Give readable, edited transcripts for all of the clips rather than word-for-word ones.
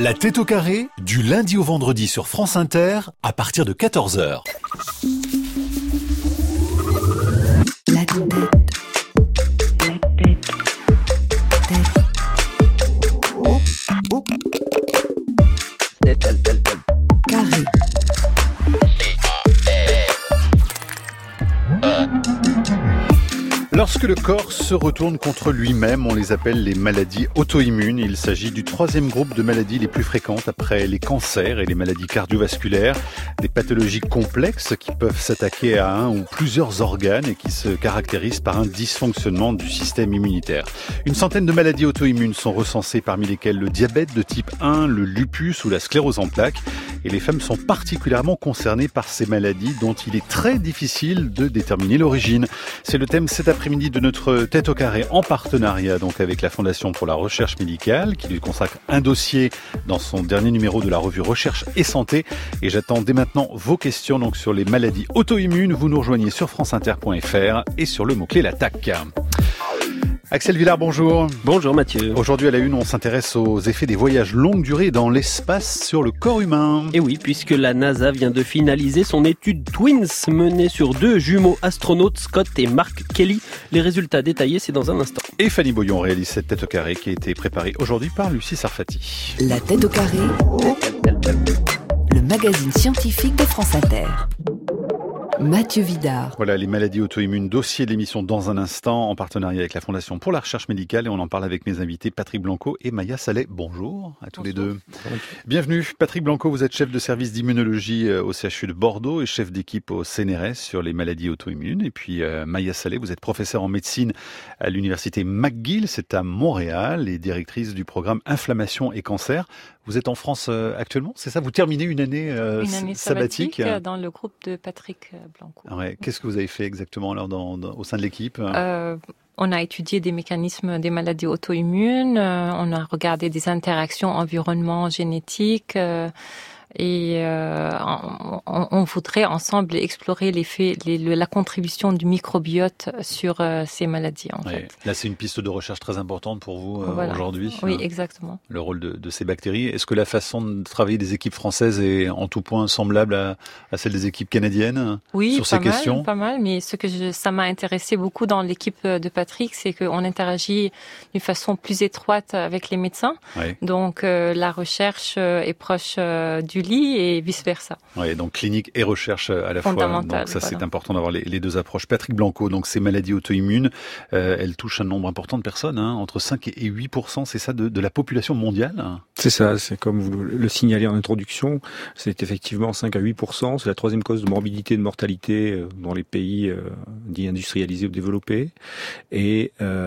La tête au carré, du lundi au vendredi sur France Inter, à partir de 14h. La tête. Carré. Lorsque le corps se retourne contre lui-même, on les appelle les maladies auto-immunes. Il s'agit du troisième groupe de maladies les plus fréquentes après les cancers et les maladies cardiovasculaires. Des pathologies complexes qui peuvent s'attaquer à un ou plusieurs organes et qui se caractérisent par un dysfonctionnement du système immunitaire. Une centaine de maladies auto-immunes sont recensées, parmi lesquelles le diabète de type 1, le lupus ou la sclérose en plaques. Et les femmes sont particulièrement concernées par ces maladies dont il est très difficile de déterminer l'origine. C'est le thème cet après-midi de notre tête au carré en partenariat donc avec la Fondation pour la recherche médicale qui lui consacre un dossier dans son dernier numéro de la revue Recherche et Santé. Et j'attends dès maintenant vos questions donc sur les maladies auto-immunes. Vous nous rejoignez sur franceinter.fr et sur le mot-clé l'attaque. Axel Villard, bonjour. Bonjour Mathieu. Aujourd'hui à la une, on s'intéresse aux effets des voyages longue durée dans l'espace sur le corps humain. Et oui, puisque la NASA vient de finaliser son étude Twins menée sur deux jumeaux astronautes, Scott et Mark Kelly. Les résultats détaillés, c'est dans un instant. Et Fanny Boyon réalise cette tête au carré qui a été préparée aujourd'hui par Lucie Sarfati. La tête au carré. Le magazine scientifique de France Inter. Mathieu Vidard. Voilà les maladies auto-immunes, dossier de l'émission dans un instant en partenariat avec la Fondation pour la recherche médicale et on en parle avec mes invités Patrick Blanco et Maya Saleh. Bonjour à tous les deux. Bienvenue. Patrick Blanco, vous êtes chef de service d'immunologie au CHU de Bordeaux et chef d'équipe au CNRS sur les maladies auto-immunes. Et puis Maya Saleh, vous êtes professeure en médecine à l'université McGill, c'est à Montréal, et directrice du programme Inflammation et Cancer. Vous êtes en France actuellement, c'est ça? Vous terminez une année sabbatique dans le groupe de Patrick Blanco. Ouais. Qu'est-ce que vous avez fait exactement alors au sein de l'équipe? On a étudié des mécanismes des maladies auto-immunes, on a regardé des interactions environnement-génétique et on voudrait ensemble explorer la contribution du microbiote sur ces maladies en fait. Là, c'est une piste de recherche très importante pour vous aujourd'hui. Oui, exactement. Le rôle de ces bactéries. Est-ce que la façon de travailler des équipes françaises est en tout point semblable à celle des équipes canadiennes sur ces questions? Pas mal. Mais ça m'a intéressé beaucoup dans l'équipe de Patrick, c'est qu'on interagit d'une façon plus étroite avec les médecins. Oui. Donc la recherche est proche du lit et vice-versa. Oui, donc clinique et recherche à la fois. Donc ça, c'est important d'avoir les deux approches. Patrick Blanco, donc ces maladies auto-immunes, elles touchent un nombre important de personnes, entre 5 et 8%, c'est ça, de la population mondiale? C'est ça, c'est comme vous le signalez en introduction, c'est effectivement 5 à 8%, c'est la troisième cause de morbidité et de mortalité dans les pays dits industrialisés ou développés. Et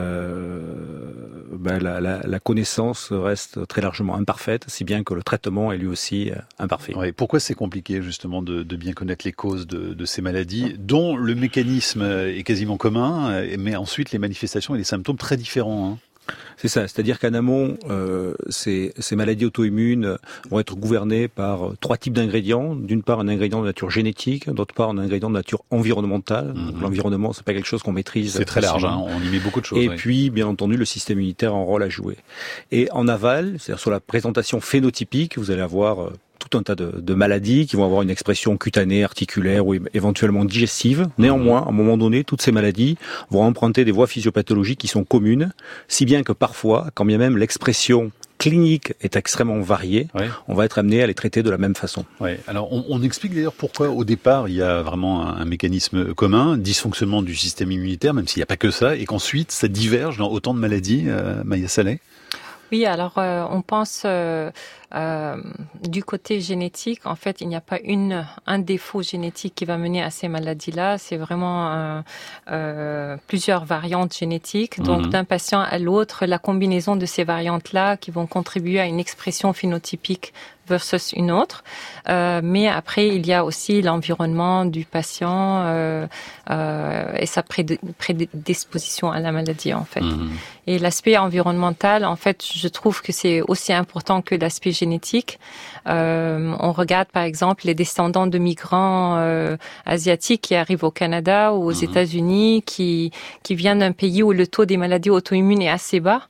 la connaissance reste très largement imparfaite, si bien que le traitement est lui aussi imparfait. Ouais, pourquoi c'est compliqué justement de bien connaître les causes de ces maladies, dont le mécanisme est quasiment commun, mais ensuite les manifestations et les symptômes très différents? C'est ça, c'est-à-dire qu'en amont, ces maladies auto-immunes vont être gouvernées par trois types d'ingrédients. D'une part, un ingrédient de nature génétique, d'autre part, un ingrédient de nature environnementale. Donc, l'environnement, c'est pas quelque chose qu'on maîtrise. C'est très large, on y met beaucoup de choses. Et puis, bien entendu, le système immunitaire a un rôle à jouer. Et en aval, c'est-à-dire sur la présentation phénotypique, vous allez avoir tout un tas de maladies qui vont avoir une expression cutanée, articulaire ou éventuellement digestive. Néanmoins, à un moment donné, toutes ces maladies vont emprunter des voies physiopathologiques qui sont communes, si bien que parfois, quand bien même l'expression clinique est extrêmement variée, on va être amené à les traiter de la même façon. Ouais. Alors, on explique d'ailleurs pourquoi, au départ, il y a vraiment un mécanisme commun, dysfonctionnement du système immunitaire, même s'il n'y a pas que ça, et qu'ensuite, ça diverge dans autant de maladies. Maya Saleh? Oui, alors on pense du côté génétique, en fait, il n'y a pas un défaut génétique qui va mener à ces maladies-là. C'est vraiment plusieurs variantes génétiques. Donc, d'un patient à l'autre, la combinaison de ces variantes-là qui vont contribuer à une expression phénotypique versus une autre. Mais après, il y a aussi l'environnement du patient et sa prédisposition à la maladie, en fait. Et l'aspect environnemental, en fait, je trouve que c'est aussi important que l'aspect génétique. On regarde, par exemple, les descendants de migrants asiatiques qui arrivent au Canada ou aux États-Unis, qui viennent d'un pays où le taux des maladies auto-immunes est assez bas.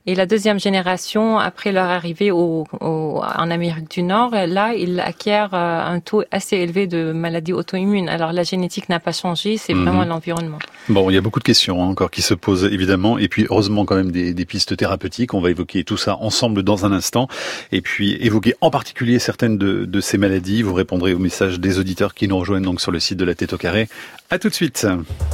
Et la deuxième génération, après leur arrivée en Amérique du Nord, là, ils acquièrent un taux assez élevé de maladies auto-immunes. Alors la génétique n'a pas changé, c'est vraiment l'environnement. Bon, il y a beaucoup de questions encore qui se posent évidemment, et puis heureusement quand même des pistes thérapeutiques. On va évoquer tout ça ensemble dans un instant, et puis évoquer en particulier certaines de ces maladies. Vous répondrez aux messages des auditeurs qui nous rejoignent donc sur le site de la Tête au Carré. À tout de suite.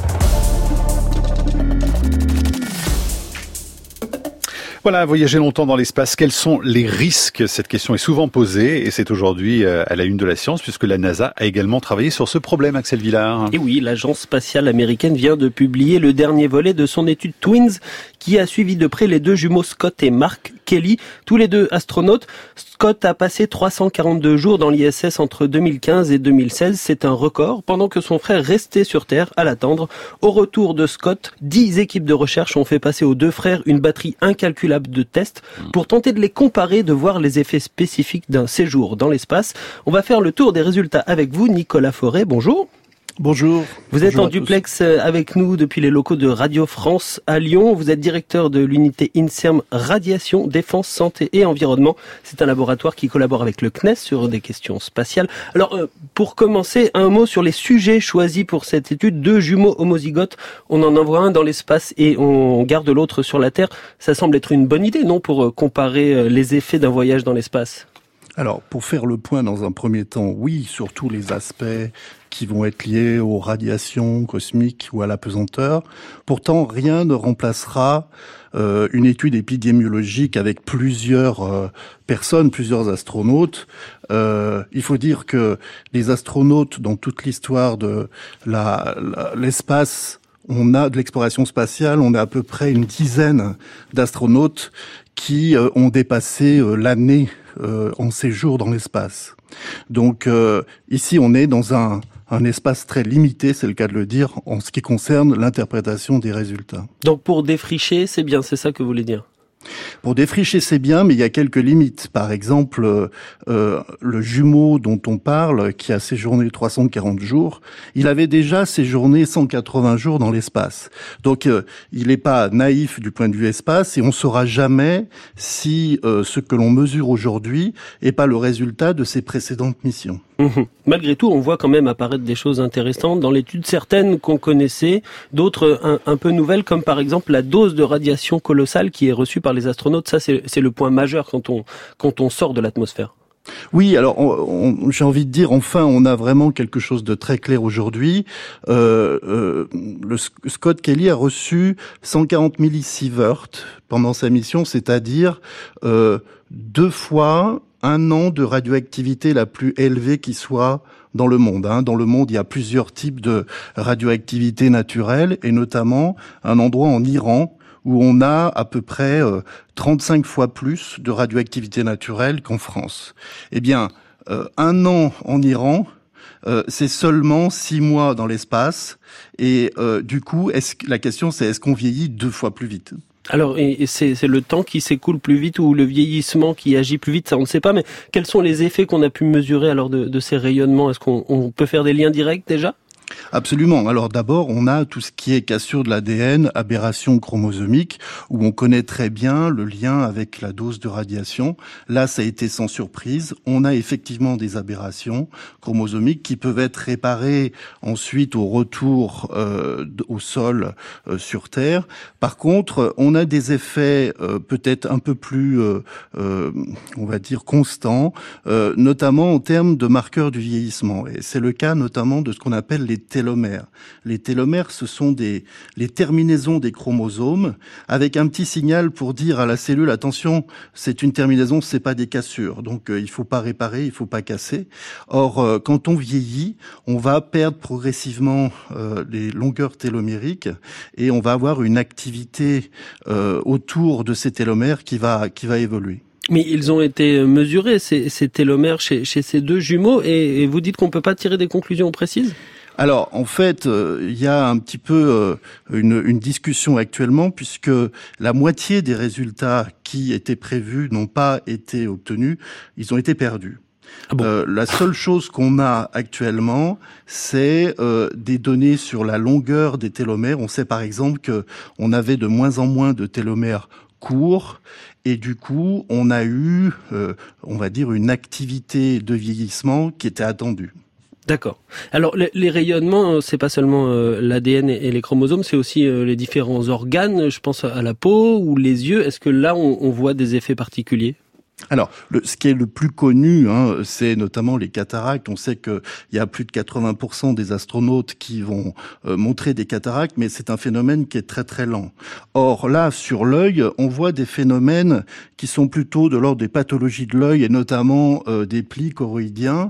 Voilà, voyager longtemps dans l'espace, quels sont les risques? Cette question est souvent posée et c'est aujourd'hui à la une de la science puisque la NASA a également travaillé sur ce problème, Axel Villard. Et oui, l'agence spatiale américaine vient de publier le dernier volet de son étude Twins qui a suivi de près les deux jumeaux Scott et Mark Kelly, tous les deux astronautes. Scott a passé 342 jours dans l'ISS entre 2015 et 2016, c'est un record, pendant que son frère restait sur Terre à l'attendre. Au retour de Scott, 10 équipes de recherche ont fait passer aux deux frères une batterie incalculable de tests pour tenter de les comparer, de voir les effets spécifiques d'un séjour dans l'espace. On va faire le tour des résultats avec vous, Nicolas Forêt, bonjour. Bonjour. Vous êtes en duplex avec nous depuis les locaux de Radio France à Lyon. Vous êtes directeur de l'unité INSERM Radiation, Défense, Santé et Environnement. C'est un laboratoire qui collabore avec le CNES sur des questions spatiales. Alors, pour commencer, un mot sur les sujets choisis pour cette étude. Deux jumeaux homozygotes. On en envoie un dans l'espace et on garde l'autre sur la Terre. Ça semble être une bonne idée, non, pour comparer les effets d'un voyage dans l'espace? Alors, pour faire le point dans un premier temps, oui, sur tous les aspects qui vont être liés aux radiations cosmiques ou à la pesanteur. Pourtant, rien ne remplacera une étude épidémiologique avec plusieurs personnes, plusieurs astronautes. Il faut dire que les astronautes, dans toute l'histoire de l'espace, de l'exploration spatiale, on a à peu près une dizaine d'astronautes qui ont dépassé l'année en séjour dans l'espace. Donc ici, on est dans un espace très limité, c'est le cas de le dire, en ce qui concerne l'interprétation des résultats. Donc pour défricher, c'est bien, c'est ça que vous voulez dire? Pour défricher, c'est bien, mais il y a quelques limites. Par exemple, le jumeau dont on parle, qui a séjourné 340 jours, il avait déjà séjourné 180 jours dans l'espace. Donc, il n'est pas naïf du point de vue espace, et on ne saura jamais si ce que l'on mesure aujourd'hui n'est pas le résultat de ses précédentes missions. Malgré tout, on voit quand même apparaître des choses intéressantes dans l'étude, certaines qu'on connaissait, d'autres un peu nouvelles, comme par exemple la dose de radiation colossale qui est reçue par les astronautes. Ça, c'est le point majeur quand on sort de l'atmosphère. Oui, alors j'ai envie de dire, enfin, on a vraiment quelque chose de très clair aujourd'hui. Scott Kelly a reçu 140 millisieverts pendant sa mission, c'est-à-dire 2 fois 1 an de radioactivité la plus élevée qui soit dans le monde. Dans le monde, il y a plusieurs types de radioactivité naturelle, et notamment un endroit en Iran où on a à peu près 35 fois plus de radioactivité naturelle qu'en France. Eh bien, 1 an en Iran, c'est seulement 6 mois dans l'espace, et du coup, la question c'est est-ce qu'on vieillit 2 fois plus vite ? Alors, et c'est le temps qui s'écoule plus vite ou le vieillissement qui agit plus vite, ça on ne sait pas, mais quels sont les effets qu'on a pu mesurer alors de ces rayonnements? Est-ce qu'on peut faire des liens directs déjà? Absolument. Alors d'abord, on a tout ce qui est cassure de l'ADN, aberration chromosomique, où on connaît très bien le lien avec la dose de radiation. Là, ça a été sans surprise. On a effectivement des aberrations chromosomiques qui peuvent être réparées ensuite au retour au sol sur Terre. Par contre, on a des effets peut-être un peu plus, on va dire, constants, notamment en termes de marqueurs du vieillissement. Et c'est le cas notamment de ce qu'on appelle les télomères. Les télomères, ce sont les terminaisons des chromosomes, avec un petit signal pour dire à la cellule, attention, c'est une terminaison, c'est pas des cassures. Donc, il faut pas réparer, il faut pas casser. Or, quand on vieillit, on va perdre progressivement les longueurs télomériques, et on va avoir une activité autour de ces télomères qui va évoluer. Mais ils ont été mesurés, ces télomères, chez ces deux jumeaux, et vous dites qu'on peut pas tirer des conclusions précises ? Alors, en fait, il y a un petit peu une discussion actuellement, puisque la moitié des résultats qui étaient prévus n'ont pas été obtenus, ils ont été perdus. Ah bon. La seule chose qu'on a actuellement, c'est des données sur la longueur des télomères. On sait par exemple qu'on avait de moins en moins de télomères court. Et du coup, on a eu, on va dire, une activité de vieillissement qui était attendue. D'accord. Alors les rayonnements, c'est pas seulement l'ADN et les chromosomes, c'est aussi les différents organes. Je pense à la peau ou les yeux. Est-ce que là, on voit des effets particuliers ? Alors, ce qui est le plus connu, c'est notamment les cataractes. On sait qu'il y a plus de 80% des astronautes qui vont montrer des cataractes, mais c'est un phénomène qui est très très lent. Or, là, sur l'œil, on voit des phénomènes qui sont plutôt de l'ordre des pathologies de l'œil et notamment des plis choroïdiens.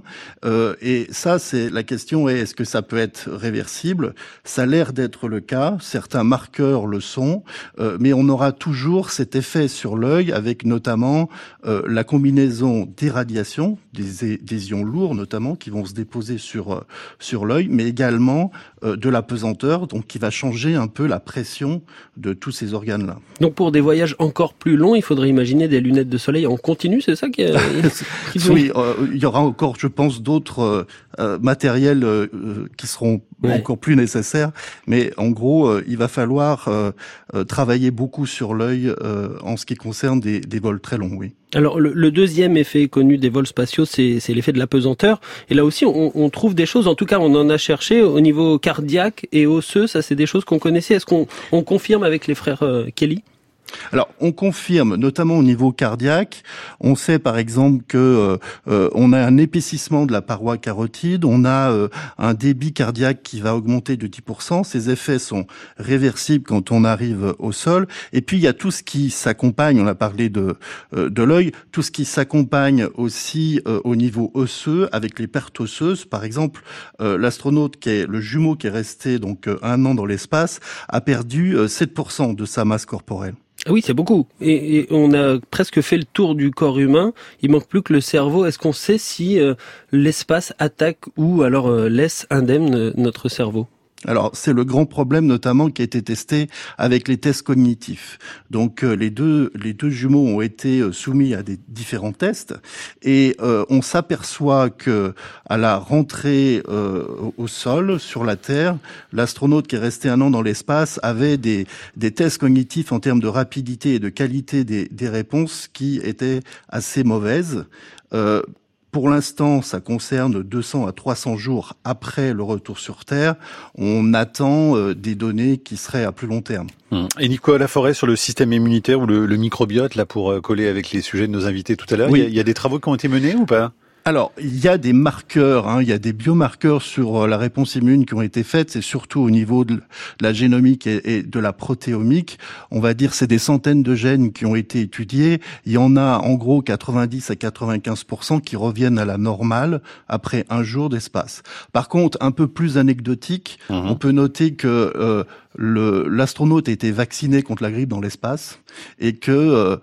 Et ça, c'est la question est-ce que ça peut être réversible ? Ça a l'air d'être le cas. Certains marqueurs le sont, mais on aura toujours cet effet sur l'œil avec notamment la combinaison des radiations, des ions lourds notamment, qui vont se déposer sur l'œil, mais également de la pesanteur, donc qui va changer un peu la pression de tous ces organes-là. Donc pour des voyages encore plus longs, il faudrait imaginer des lunettes de soleil en continu, c'est ça qui Oui, il y aura encore, je pense, d'autres matériels qui seront encore plus nécessaires, mais en gros, il va falloir travailler beaucoup sur l'œil en ce qui concerne des vols très longs, oui. Alors le deuxième effet connu des vols spatiaux, c'est l'effet de la pesanteur. Et là aussi, on trouve des choses, en tout cas on en a cherché au niveau cardiaque et osseux, ça c'est des choses qu'on connaissait. Est-ce qu'on confirme avec les frères Kelly ? Alors, on confirme, notamment au niveau cardiaque. On sait, par exemple, que on a un épaississement de la paroi carotide, on a un débit cardiaque qui va augmenter de 10%. Ces effets sont réversibles quand on arrive au sol. Et puis, il y a tout ce qui s'accompagne. On a parlé de l'œil, tout ce qui s'accompagne aussi au niveau osseux, avec les pertes osseuses. Par exemple, l'astronaute le jumeau qui est resté donc 1 an dans l'espace, a perdu 7% de sa masse corporelle. Ah oui, c'est beaucoup. Et on a presque fait le tour du corps humain. Il manque plus que le cerveau. Est-ce qu'on sait si l'espace attaque ou alors laisse indemne notre cerveau ? Alors, c'est le grand problème notamment qui a été testé avec les tests cognitifs. Donc, les deux jumeaux ont été soumis à des différents tests et on s'aperçoit que à la rentrée au sol, sur la Terre, l'astronaute qui est resté 1 an dans l'espace avait des tests cognitifs en termes de rapidité et de qualité des réponses qui étaient assez mauvaises. Pour l'instant, ça concerne 200 à 300 jours après le retour sur Terre. On attend des données qui seraient à plus long terme. Et Nicolas Laforêt, sur le système immunitaire ou le microbiote, là, pour coller avec les sujets de nos invités tout à l'heure, oui. Il y a des travaux qui ont été menés ou pas ? Alors, il y a des marqueurs, il y a des biomarqueurs sur la réponse immune qui ont été faites, c'est surtout au niveau de la génomique et de la protéomique. On va dire c'est des centaines de gènes qui ont été étudiés. Il y en a en gros 90 à 95% qui reviennent à la normale après 1 jour d'espace. Par contre, un peu plus anecdotique, on peut noter que l'astronaute a été vacciné contre la grippe dans l'espace et que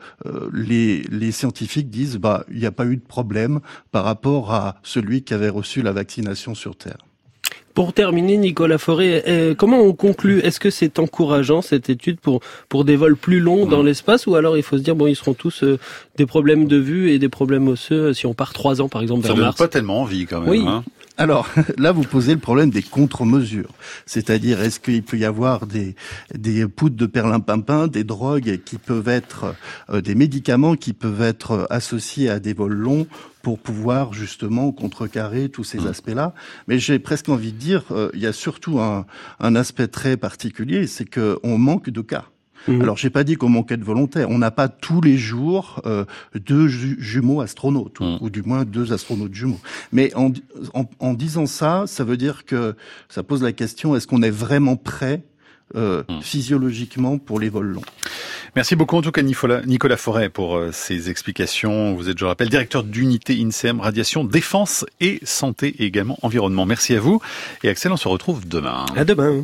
les scientifiques disent il n'y a pas eu de problème par rapport à celui qui avait reçu la vaccination sur Terre. Pour terminer, Nicolas Laforêt, comment on conclut ? Est-ce que c'est encourageant cette étude pour des vols plus longs dans l'espace, ou alors il faut se dire ils seront tous des problèmes de vue et des problèmes osseux si on part 3 ans par exemple vers Mars ? Ça donne pas tellement envie quand même. Oui. Alors là, vous posez le problème des contre-mesures. C'est-à-dire, est-ce qu'il peut y avoir des poudres de perlimpinpin, des drogues qui peuvent être, des médicaments qui peuvent être associés à des vols longs pour pouvoir justement contrecarrer tous ces aspects-là. Mais j'ai presque envie de dire, il y a surtout un aspect très particulier, c'est qu'on manque de cas. Alors, j'ai pas dit qu'on manquait de volontaires. On n'a pas tous les jours 2 jumeaux astronautes, ou du moins 2 astronautes jumeaux. Mais en disant ça, ça veut dire que ça pose la question, est-ce qu'on est vraiment prêt physiologiquement pour les vols longs? Merci beaucoup en tout cas Nicolas Laforêt pour ces explications. Vous êtes, je rappelle, directeur d'unité INSERM Radiation, Défense et Santé et également Environnement. Merci à vous et Axel, on se retrouve demain. À demain.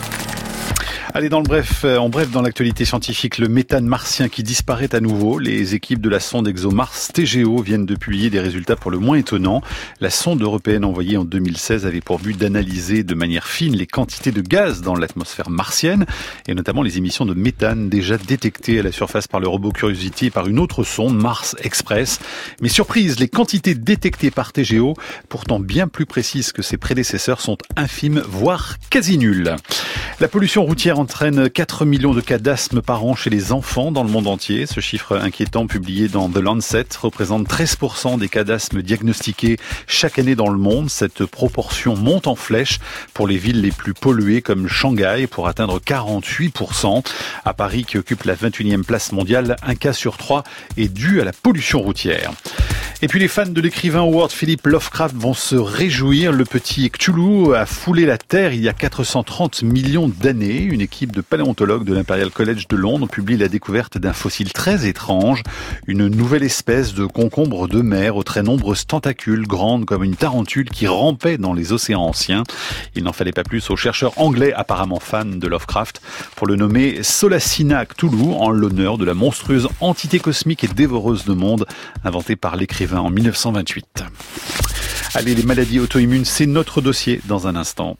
Allez, en bref, dans l'actualité scientifique, le méthane martien qui disparaît à nouveau. Les équipes de la sonde ExoMars TGO viennent de publier des résultats pour le moins étonnants. La sonde européenne envoyée en 2016 avait pour but d'analyser de manière fine les quantités de gaz dans l'atmosphère martienne et notamment les émissions de méthane déjà détectées à la surface par le robot Curiosity et par une autre sonde, Mars Express. Mais surprise, les quantités détectées par TGO, pourtant bien plus précises que ses prédécesseurs, sont infimes, voire quasi nulles. La pollution routière en entraîne 4 millions de cas d'asthme par an chez les enfants dans le monde entier. Ce chiffre inquiétant publié dans The Lancet représente 13% des cas d'asthme diagnostiqués chaque année dans le monde. Cette proportion monte en flèche pour les villes les plus polluées comme Shanghai pour atteindre 48%. À Paris, qui occupe la 21e place mondiale, un cas sur 3 est dû à la pollution routière. Et puis les fans de l'écrivain Howard Philip Lovecraft vont se réjouir. Le petit Cthulhu a foulé la Terre il y a 430 millions d'années. Une équipe de paléontologues de l'Imperial College de Londres publie la découverte d'un fossile très étrange. Une nouvelle espèce de concombre de mer aux très nombreuses tentacules, grande comme une tarentule qui rampait dans les océans anciens. Il n'en fallait pas plus aux chercheurs anglais apparemment fans de Lovecraft pour le nommer Solacina Cthulhu en l'honneur de la monstrueuse entité cosmique et dévoreuse de monde inventée par l'écrivain en 1928. Allez, les maladies auto-immunes, c'est notre dossier dans un instant.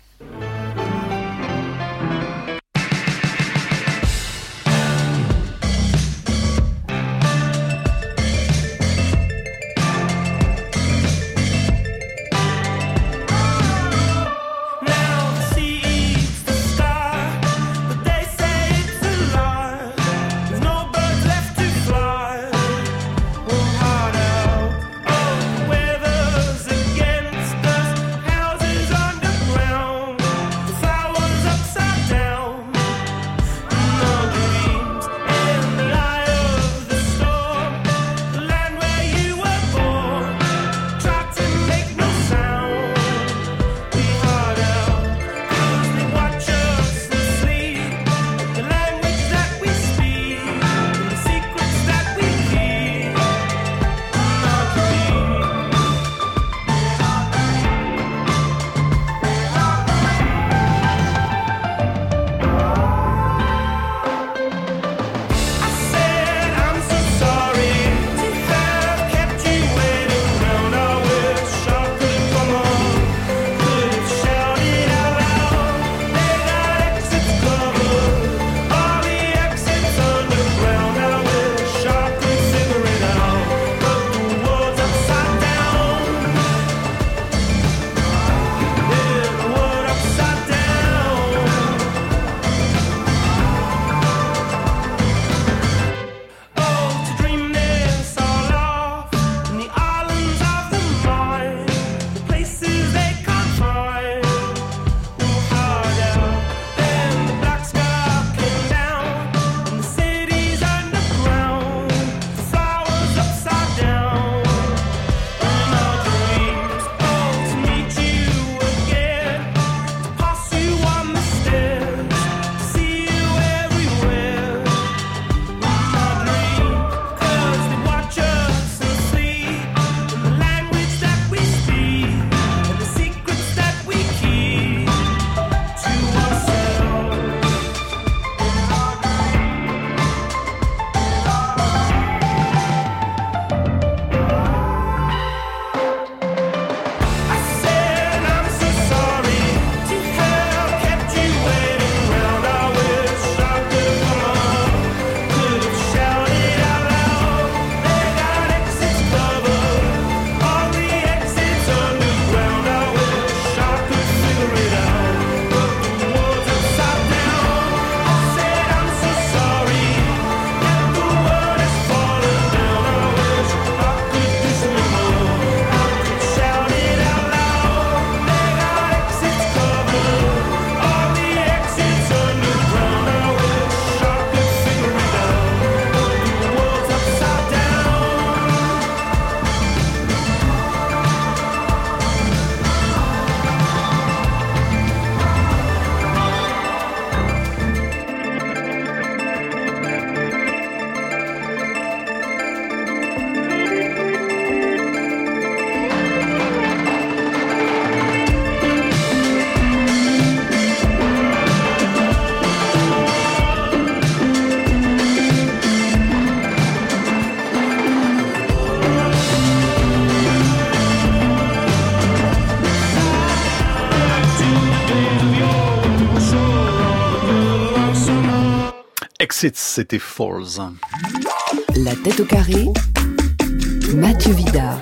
Exits, c'était Falls. La tête au carré, Mathieu Vidard.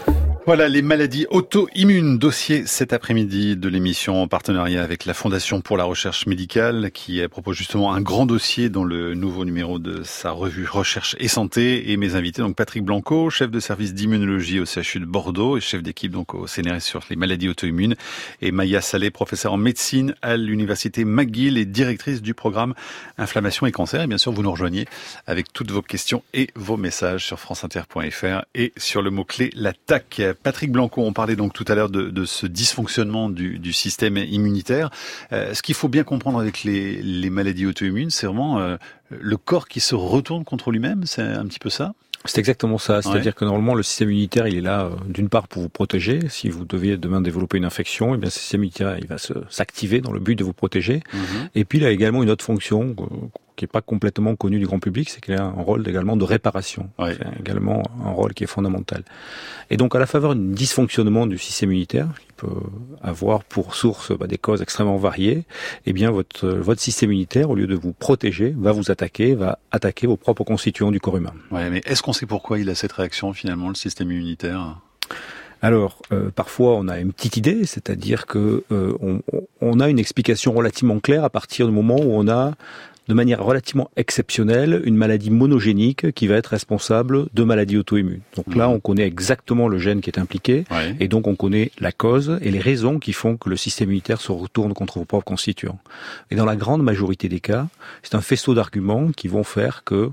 Voilà les maladies auto-immunes, dossier cet après-midi de l'émission en partenariat avec la Fondation pour la recherche médicale qui propose justement un grand dossier dans le nouveau numéro de sa revue Recherche et Santé. Et mes invités, donc Patrick Blanco, chef de service d'immunologie au CHU de Bordeaux et chef d'équipe donc au CNRS sur les maladies auto-immunes, et Maya Saleh, professeure en médecine à l'université McGill et directrice du programme Inflammation et Cancer. Et bien sûr, vous nous rejoignez avec toutes vos questions et vos messages sur franceinter.fr et sur le mot-clé l'attaque. Patrick Blanco, on parlait donc tout à l'heure de ce dysfonctionnement du système immunitaire. Ce qu'il faut bien comprendre avec les maladies auto-immunes, c'est vraiment le corps qui se retourne contre lui-même, c'est un petit peu ça ? C'est exactement ça. C'est-à-dire que normalement, le système immunitaire, il est là, d'une part, pour vous protéger. Si vous deviez demain développer une infection, eh bien, ce système immunitaire, il va s'activer dans le but de vous protéger. Et puis, il a également une autre fonction qui est pas complètement connue du grand public, c'est qu'il a un rôle également de réparation. C'est également un rôle qui est fondamental. Et donc, à la faveur d'un dysfonctionnement du système immunitaire, qui peut avoir pour source des causes extrêmement variées, eh bien, votre système immunitaire, au lieu de vous protéger, va vous attaquer, va attaquer vos propres constituants du corps humain. Ouais, mais est-ce qu'on sait pourquoi il a cette réaction, finalement, le système immunitaire ? Alors, parfois, on a une petite idée, c'est-à-dire que on a une explication relativement claire à partir du moment où on a, de manière relativement exceptionnelle, une maladie monogénique qui va être responsable de maladies auto-immunes. Donc là, on connaît exactement le gène qui est impliqué, et donc on connaît la cause et les raisons qui font que le système immunitaire se retourne contre vos propres constituants. Et dans la grande majorité des cas, c'est un faisceau d'arguments qui vont faire que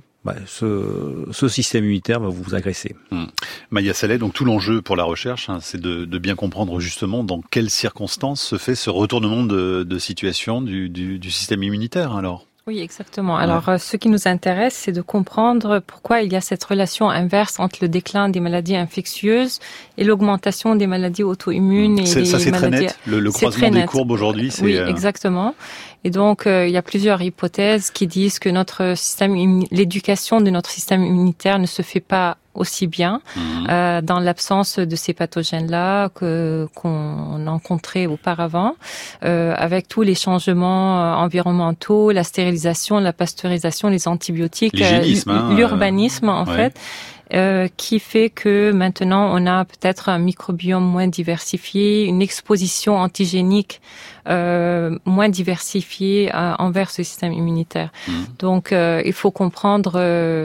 ce système immunitaire va vous agresser. Maya Saleh, donc tout l'enjeu pour la recherche, c'est de bien comprendre justement dans quelles circonstances se fait ce retournement de situation du système immunitaire alors. Oui, exactement. Alors, ce qui nous intéresse, c'est de comprendre pourquoi il y a cette relation inverse entre le déclin des maladies infectieuses et l'augmentation des maladies auto-immunes. Et ça, c'est très net. Le croisement des courbes aujourd'hui, c'est... Oui, exactement. Et donc, il y a plusieurs hypothèses qui disent que l'éducation de notre système immunitaire ne se fait pas aussi bien dans l'absence de ces pathogènes-là qu'on rencontrait auparavant, avec tous les changements environnementaux, la stérilisation, la pasteurisation, les antibiotiques, l'urbanisme en fait. Qui fait que maintenant on a peut-être un microbiome moins diversifié, une exposition antigénique moins diversifiée envers ce système immunitaire. Donc il faut comprendre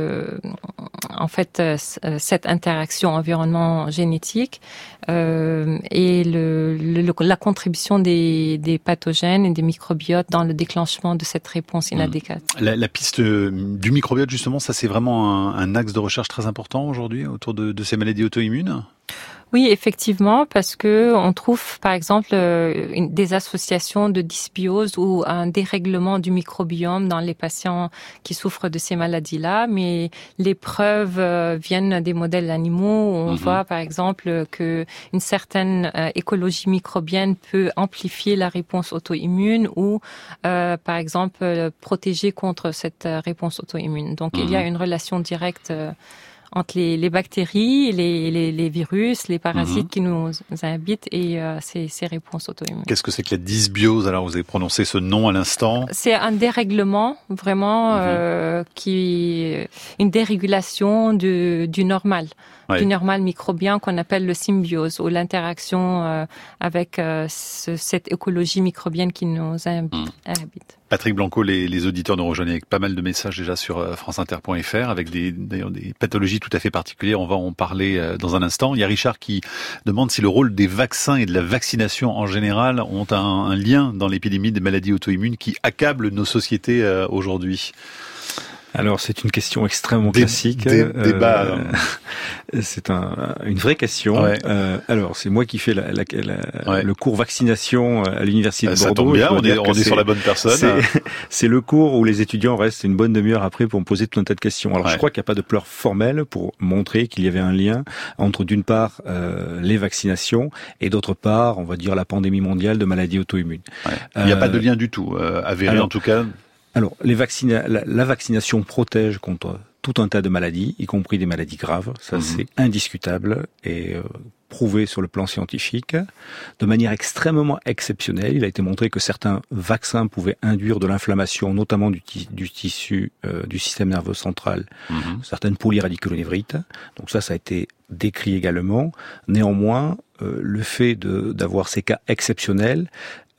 en fait cette interaction environnement génétique et la contribution des pathogènes et des microbiotes dans le déclenchement de cette réponse inadéquate. La piste du microbiote justement, ça c'est vraiment un axe de recherche très important aujourd'hui autour de ces maladies auto-immunes ? Oui, effectivement, parce que on trouve, par exemple, des associations de dysbiose ou un dérèglement du microbiome dans les patients qui souffrent de ces maladies-là, mais les preuves viennent des modèles animaux où on voit, par exemple, que une certaine écologie microbienne peut amplifier la réponse auto-immune ou, par exemple, protéger contre cette réponse auto-immune. Donc, il y a une relation directe entre les bactéries, les virus, les parasites qui nous habitent et ces réponses auto-immunes. Qu'est-ce que c'est que la dysbiose ? Alors, vous avez prononcé ce nom à l'instant. C'est un dérèglement, vraiment, une dérégulation du normal. Du normal microbien qu'on appelle le symbiose, ou l'interaction avec cette écologie microbienne qui nous habite. Patrick Blanco, les auditeurs nous rejoignent avec pas mal de messages déjà sur franceinter.fr avec d'ailleurs des pathologies tout à fait particulières. On va en parler dans un instant. Il y a Richard qui demande si le rôle des vaccins et de la vaccination en général ont un lien dans l'épidémie des maladies auto-immunes qui accablent nos sociétés aujourd'hui. Alors, c'est une question extrêmement classique. Débat. C'est une vraie question. Alors, c'est moi qui fais le cours vaccination à l'université de Bordeaux. Ça tombe bien, on est sur la bonne personne. C'est le cours où les étudiants restent une bonne demi-heure après pour me poser tout un tas de questions. Alors, je crois qu'il n'y a pas de preuve formelle pour montrer qu'il y avait un lien entre, d'une part, les vaccinations et d'autre part, on va dire, la pandémie mondiale de maladies auto-immunes. Il n'y a pas de lien du tout, avéré en tout cas. Alors, la vaccination protège contre tout un tas de maladies, y compris des maladies graves. Ça, c'est indiscutable et prouvé sur le plan scientifique. De manière extrêmement exceptionnelle, il a été montré que certains vaccins pouvaient induire de l'inflammation, notamment du tissu du système nerveux central, certaines polyradiculonèvrites. Donc ça a été décrits également. Néanmoins, le fait d'avoir ces cas exceptionnels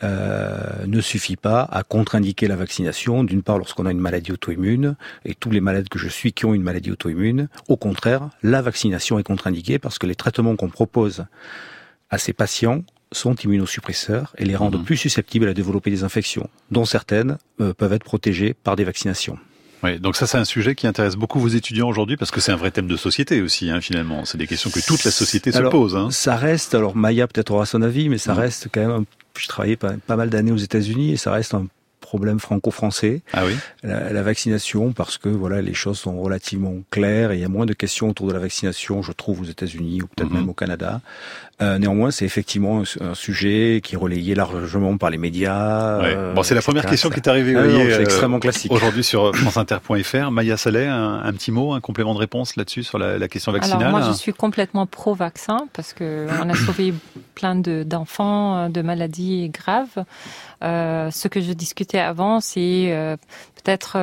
ne suffit pas à contre-indiquer la vaccination, d'une part lorsqu'on a une maladie auto-immune, et tous les malades que je suis qui ont une maladie auto-immune. Au contraire, la vaccination est contre-indiquée parce que les traitements qu'on propose à ces patients sont immunosuppresseurs et les rendent plus susceptibles à développer des infections, dont certaines peuvent être protégées par des vaccinations. Oui, donc ça c'est un sujet qui intéresse beaucoup vos étudiants aujourd'hui parce que c'est un vrai thème de société aussi, finalement. C'est des questions que toute la société se pose. Ça reste, alors Maya peut-être aura son avis, mais ça reste quand même, je travaillais pas mal d'années aux États-Unis et ça reste un problème franco-français. Ah oui. La vaccination, parce que voilà, les choses sont relativement claires et il y a moins de questions autour de la vaccination, je trouve, aux États-Unis ou peut-être même au Canada. Néanmoins, c'est effectivement un sujet qui est relayé largement par les médias. Ouais. Bon, c'est la première question qui est arrivée. C'est extrêmement classique. Aujourd'hui sur franceinter.fr. Maya Saleh, un petit mot, un complément de réponse là-dessus sur la question vaccinale. Alors moi, je suis complètement pro-vaccin parce que on a sauvé plein d'enfants de maladies graves. Ce que je discutais avant, c'est peut-être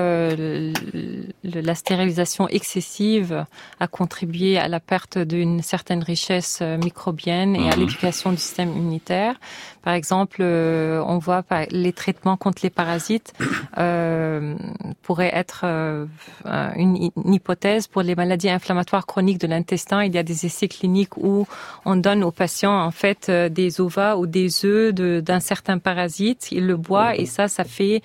la stérilisation excessive a contribué à la perte d'une certaine richesse microbienne et à l'éducation du système immunitaire. Par exemple, on voit les traitements contre les parasites pourraient être une hypothèse pour les maladies inflammatoires chroniques de l'intestin. Il y a des essais cliniques où on donne aux patients en fait des ovats ou des œufs d'un certain parasite. Ils le boivent et ça fait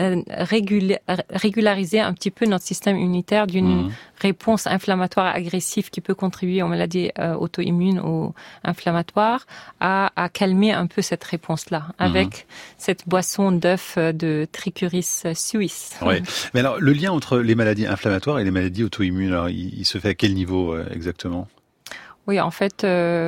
régulariser un petit peu notre système immunitaire d'une réponse inflammatoire agressive qui peut contribuer aux maladies auto-immunes ou inflammatoires à calmer un peu cette réponse-là avec cette boisson d'œuf de Trichuris suisse. Ouais. Mais alors, le lien entre les maladies inflammatoires et les maladies auto-immunes, alors, il se fait à quel niveau exactement ? Oui, en fait,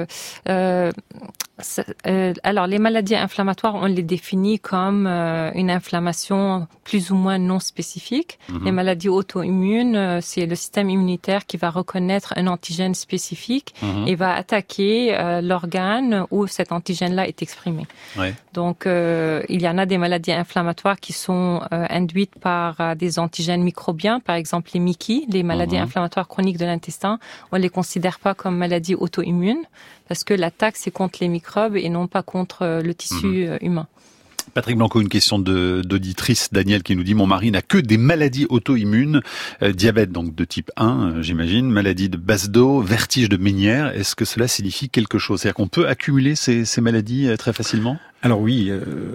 alors les maladies inflammatoires, on les définit comme une inflammation plus ou moins non spécifique. Les maladies auto-immunes, c'est le système immunitaire qui va reconnaître un antigène spécifique et va attaquer l'organe où cet antigène-là est exprimé. Ouais. Donc, il y en a des maladies inflammatoires qui sont induites par des antigènes microbiens, par exemple les MICI, les maladies inflammatoires chroniques de l'intestin. On les considère pas comme maladies auto-immunes parce que l'attaque c'est contre les microbes et non pas contre le tissu humain. Patrick Blanco, une question d'auditrice Daniel qui nous dit: mon mari n'a que des maladies auto-immunes, diabète donc de type 1, j'imagine, maladie de base d'eau, vertige de Ménière. Est-ce que cela signifie quelque chose? C'est-à-dire qu'on peut accumuler ces maladies très facilement? Alors oui,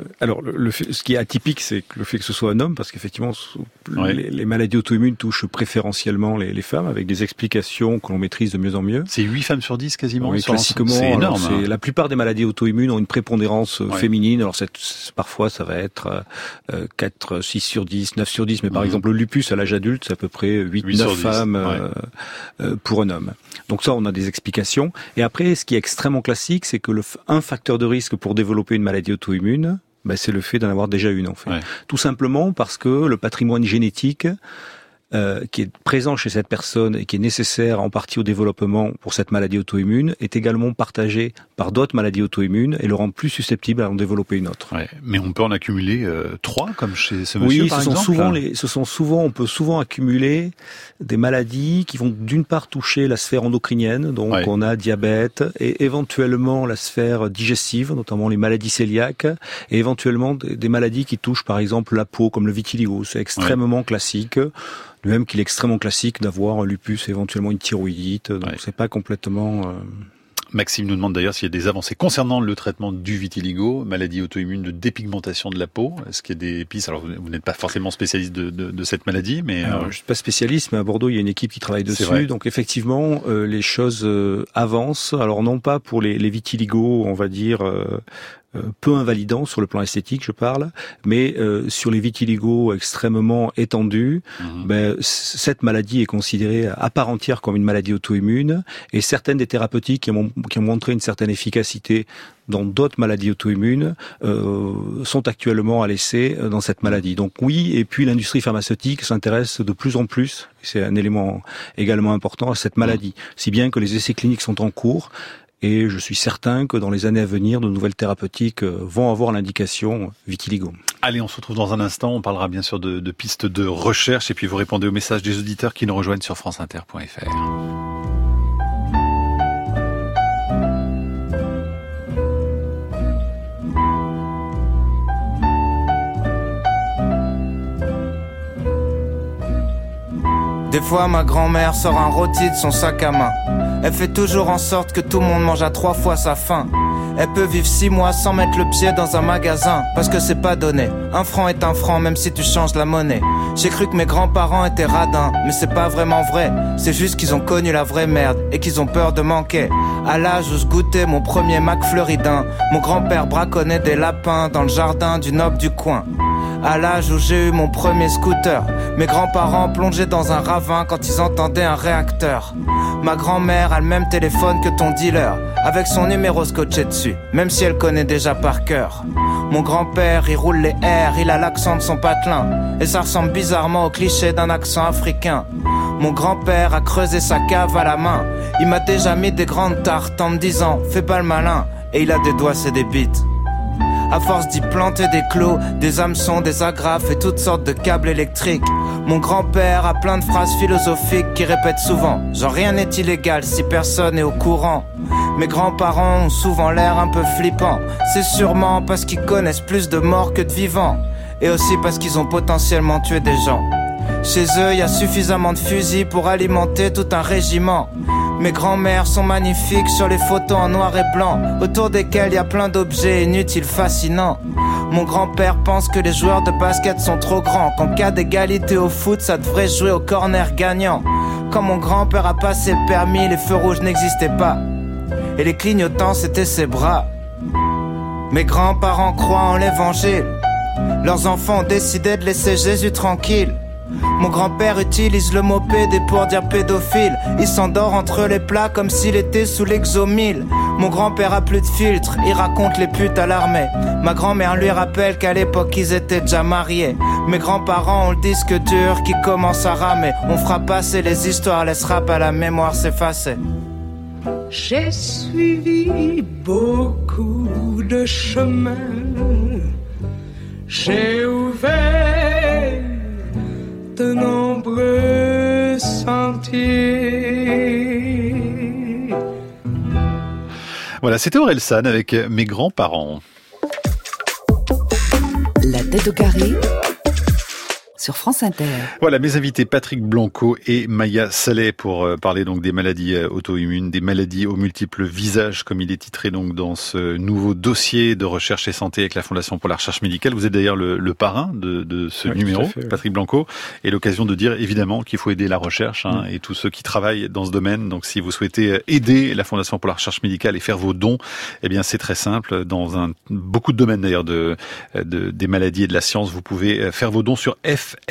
ce qui est atypique, c'est le fait que ce soit un homme, parce qu'effectivement, les maladies auto-immunes touchent préférentiellement les femmes, avec des explications que l'on maîtrise de mieux en mieux. C'est 8 femmes sur 10 quasiment. Oui, classiquement, c'est énorme. La plupart des maladies auto-immunes ont une prépondérance féminine. Alors parfois, ça va être 4, 6 sur 10, 9 sur 10, mais par exemple, le lupus à l'âge adulte, c'est à peu près 8 9 femmes pour un homme. Donc ça, on a des explications. Et après, ce qui est extrêmement classique, c'est que un facteur de risque pour développer une maladie auto-immune, c'est le fait d'en avoir déjà une en fait. Ouais. Tout simplement parce que le patrimoine génétique qui est présent chez cette personne et qui est nécessaire en partie au développement pour cette maladie auto-immune est également partagé par d'autres maladies auto-immunes et le rend plus susceptible à en développer une autre. Ouais, mais on peut en accumuler 3 comme chez ce monsieur par exemple. On peut souvent accumuler des maladies qui vont d'une part toucher la sphère endocrinienne, donc on a diabète et éventuellement la sphère digestive, notamment les maladies cœliaques et éventuellement des maladies qui touchent par exemple la peau comme le vitiligo. C'est extrêmement classique. De même qu'il est extrêmement classique d'avoir un lupus et éventuellement une thyroïdite, donc c'est pas complètement... Maxime nous demande d'ailleurs s'il y a des avancées concernant le traitement du vitiligo, maladie auto-immune de dépigmentation de la peau. Est-ce qu'il y a des pistes? Alors vous n'êtes pas forcément spécialiste de cette maladie, mais... Alors, je suis pas spécialiste, mais à Bordeaux il y a une équipe qui travaille dessus, donc effectivement les choses avancent. Alors non pas pour les vitiligo, on va dire... peu invalidant sur le plan esthétique, je parle, mais sur les vitiligo extrêmement étendus, cette maladie est considérée à part entière comme une maladie auto-immune, et certaines des thérapeutiques qui ont montré une certaine efficacité dans d'autres maladies auto-immunes sont actuellement à l'essai dans cette maladie. Donc oui, et puis l'industrie pharmaceutique s'intéresse de plus en plus, c'est un élément également important, à cette maladie, si bien que les essais cliniques sont en cours. Et je suis certain que dans les années à venir, de nouvelles thérapeutiques vont avoir l'indication vitiligo. Allez, on se retrouve dans un instant. On parlera bien sûr de pistes de recherche et puis vous répondez aux messages des auditeurs qui nous rejoignent sur franceinter.fr. Des fois ma grand-mère sort un rôti de son sac à main. Elle fait toujours en sorte que tout le monde mange à 3 fois sa faim. Elle peut vivre 6 mois sans mettre le pied dans un magasin, parce que c'est pas donné. 1 franc est 1 franc même si tu changes la monnaie. J'ai cru que mes grands-parents étaient radins, mais c'est pas vraiment vrai. C'est juste qu'ils ont connu la vraie merde et qu'ils ont peur de manquer. À l'âge où je goûtais mon premier McFleuridin, mon grand-père braconnait des lapins dans le jardin du noble du coin. À l'âge où j'ai eu mon premier scooter, mes grands-parents plongeaient dans un ravin quand ils entendaient un réacteur. Ma grand-mère a le même téléphone que ton dealer, avec son numéro scotché dessus, même si elle connaît déjà par cœur. Mon grand-père, il roule les airs, il a l'accent de son patelin, et ça ressemble bizarrement au cliché d'un accent africain. Mon grand-père a creusé sa cave à la main, il m'a déjà mis des grandes tartes en me disant « fais pas le malin », et il a des doigts, c'est des bites. À force d'y planter des clous, des hameçons, des agrafes et toutes sortes de câbles électriques, mon grand-père a plein de phrases philosophiques qui répètent souvent « genre rien n'est illégal si personne n'est au courant ». Mes grands-parents ont souvent l'air un peu flippants, c'est sûrement parce qu'ils connaissent plus de morts que de vivants, et aussi parce qu'ils ont potentiellement tué des gens. Chez eux, y a suffisamment de fusils pour alimenter tout un régiment. Mes grands-mères sont magnifiques sur les photos en noir et blanc, autour desquelles y a plein d'objets inutiles fascinants. Mon grand-père pense que les joueurs de basket sont trop grands, qu'en cas d'égalité au foot, ça devrait jouer au corner gagnant. Quand mon grand-père a passé le permis, les feux rouges n'existaient pas, et les clignotants c'était ses bras. Mes grands-parents croient en l'évangile, leurs enfants ont décidé de laisser Jésus tranquille. Mon grand-père utilise le mot pédé pour dire pédophile. Il s'endort entre les plats comme s'il était sous l'exomile. Mon grand-père a plus de filtre, il raconte les putes à l'armée. Ma grand-mère lui rappelle qu'à l'époque ils étaient déjà mariés. Mes grands-parents ont le disque dur qui commence à ramer. On fera passer les histoires, laisse rap à la mémoire s'effacer. J'ai suivi beaucoup de chemins, j'ai ouvert de nombreux sentiers. Voilà, c'était Orelsan avec Mes grands-parents. La tête au carré sur France Inter. Voilà, mes invités Patrick Blanco et Maya Saleh pour parler donc des maladies auto-immunes, des maladies aux multiples visages, comme il est titré donc dans ce nouveau dossier de recherche et santé avec la Fondation pour la recherche médicale. Vous êtes d'ailleurs le parrain de ce numéro, fait, oui. Patrick Blanco, et l'occasion de dire évidemment qu'il faut aider la recherche et tous ceux qui travaillent dans ce domaine. Donc si vous souhaitez aider la Fondation pour la recherche médicale et faire vos dons, eh bien c'est très simple. Dans beaucoup de domaines d'ailleurs des maladies et de la science, vous pouvez faire vos dons sur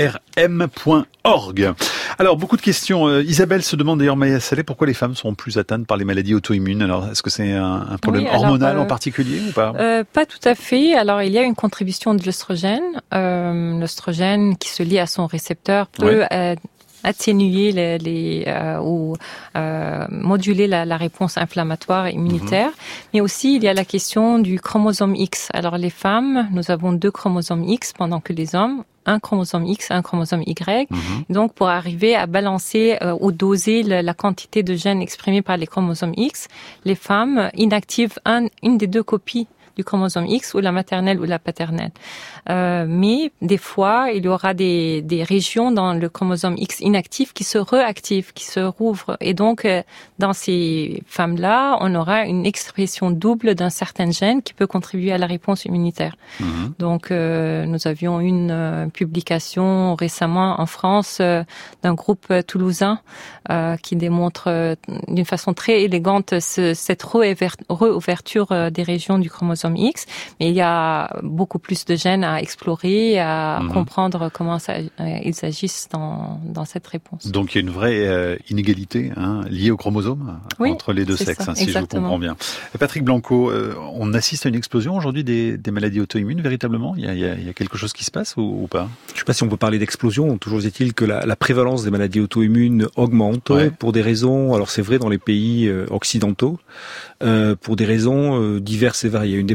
frm.org. Alors, beaucoup de questions. Isabelle se demande d'ailleurs, Maya Saleh, pourquoi les femmes sont plus atteintes par les maladies auto-immunes. Alors, est-ce que c'est un problème hormonal en particulier ou pas? Pas tout à fait. Alors, il y a une contribution de l'œstrogène. L'œstrogène qui se lie à son récepteur peut atténuer ou moduler la réponse inflammatoire et immunitaire. Mais aussi, il y a la question du chromosome X. Alors, les femmes, nous avons 2 chromosomes X, pendant que les hommes, un chromosome X, un chromosome Y. Donc, pour arriver à balancer ou doser la quantité de gènes exprimés par les chromosomes X, les femmes inactivent une des 2 copies du chromosome X, ou la maternelle ou la paternelle. Mais des fois, il y aura des régions dans le chromosome X inactif qui se réactivent, qui se rouvrent. Et donc, dans ces femmes-là, on aura une expression double d'un certain gène qui peut contribuer à la réponse immunitaire. Donc, nous avions une publication récemment en France d'un groupe toulousain qui démontre d'une façon très élégante cette réouverture des régions du chromosome X, mais il y a beaucoup plus de gènes à explorer, à comprendre comment ils agissent dans cette réponse. Donc il y a une vraie inégalité liée au chromosome entre les deux sexes, si je vous comprends bien. Patrick Blanco, on assiste à une explosion aujourd'hui des maladies auto-immunes, véritablement? Il y a quelque chose qui se passe ou pas? Je ne sais pas si on peut parler d'explosion. Toujours est-il que la prévalence des maladies auto-immunes augmente pour des raisons, alors c'est vrai dans les pays occidentaux, pour des raisons diverses et variées. Une des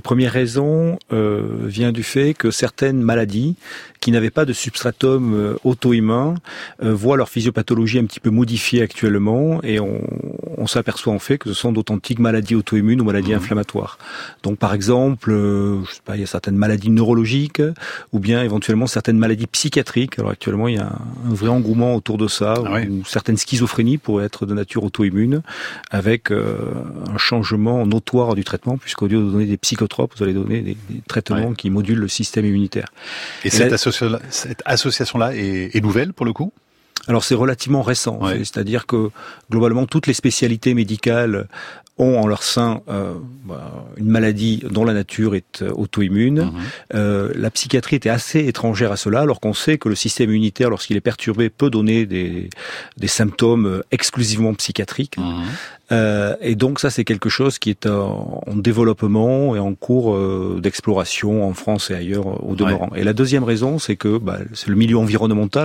premières raisons vient du fait que certaines maladies qui n'avaient pas de substratum auto-immun voient leur physiopathologie un petit peu modifiée actuellement, et on s'aperçoit en fait que ce sont d'authentiques maladies auto-immunes ou maladies inflammatoires. Donc par exemple, je sais pas, il y a certaines maladies neurologiques ou bien éventuellement certaines maladies psychiatriques. Alors actuellement, il y a un vrai engouement autour de ça, où certaines schizophrénies pourraient être de nature auto-immune, avec un changement notoire du traitement, puisqu'au lieu de donner des psychotropes, vous allez donner des traitements qui modulent le système immunitaire. Et cette association-là est nouvelle pour le coup ? Alors c'est relativement récent, c'est-à-dire que globalement toutes les spécialités médicales ont en leur sein une maladie dont la nature est auto-immune. La psychiatrie était assez étrangère à cela, alors qu'on sait que le système immunitaire, lorsqu'il est perturbé, peut donner des symptômes exclusivement psychiatriques. Et donc ça, c'est quelque chose qui est en développement et en cours d'exploration en France et ailleurs au demeurant. Et la deuxième raison, c'est que c'est le milieu environnemental.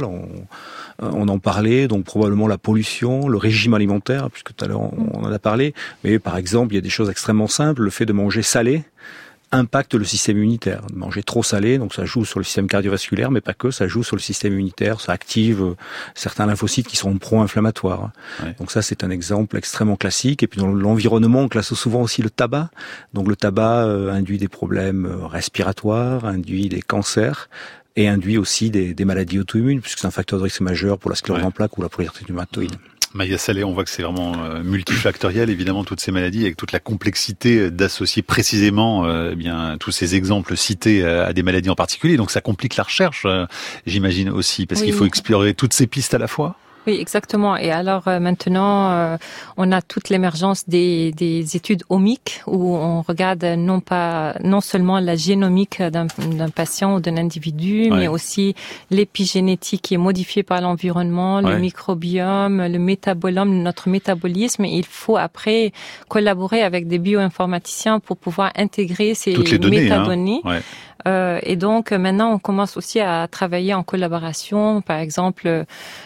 On en parlait, donc probablement la pollution, le régime alimentaire, puisque tout à l'heure on en a parlé. Mais par exemple, il y a des choses extrêmement simples. Le fait de manger salé impacte le système immunitaire. De manger trop salé, donc ça joue sur le système cardiovasculaire, mais pas que, ça joue sur le système immunitaire, ça active certains lymphocytes qui sont pro-inflammatoires. Donc ça, c'est un exemple extrêmement classique. Et puis dans l'environnement, on classe souvent aussi le tabac. Donc le tabac induit des problèmes respiratoires, induit des cancers, et induit aussi des maladies auto-immunes, puisque c'est un facteur de risque majeur pour la sclérose en plaques ou la polyarthrite rhumatoïde. Maya Saleh, on voit que c'est vraiment multifactoriel, évidemment, toutes ces maladies, avec toute la complexité d'associer précisément tous ces exemples cités à des maladies en particulier. Donc ça complique la recherche, j'imagine aussi, parce qu'il faut explorer toutes ces pistes à la fois. Oui, exactement. Et alors maintenant, on a toute l'émergence des études omiques où on regarde non seulement la génomique d'un patient ou d'un individu, mais aussi l'épigénétique qui est modifiée par l'environnement, le microbiome, le métabolome, notre métabolisme. Et il faut après collaborer avec des bioinformaticiens pour pouvoir intégrer ces métadonnées. Et donc maintenant on commence aussi à travailler en collaboration. Par exemple,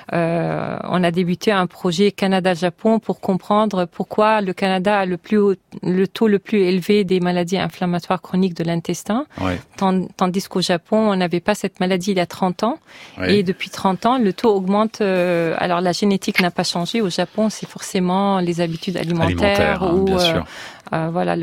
on a débuté un projet Canada-Japon pour comprendre pourquoi le Canada a le taux le plus élevé des maladies inflammatoires chroniques de l'intestin, tandis qu'au Japon on n'avait pas cette maladie il y a 30 ans. Et depuis 30 ans le taux augmente. Alors la génétique n'a pas changé au Japon, c'est forcément les habitudes alimentaires ou bien sûr. Voilà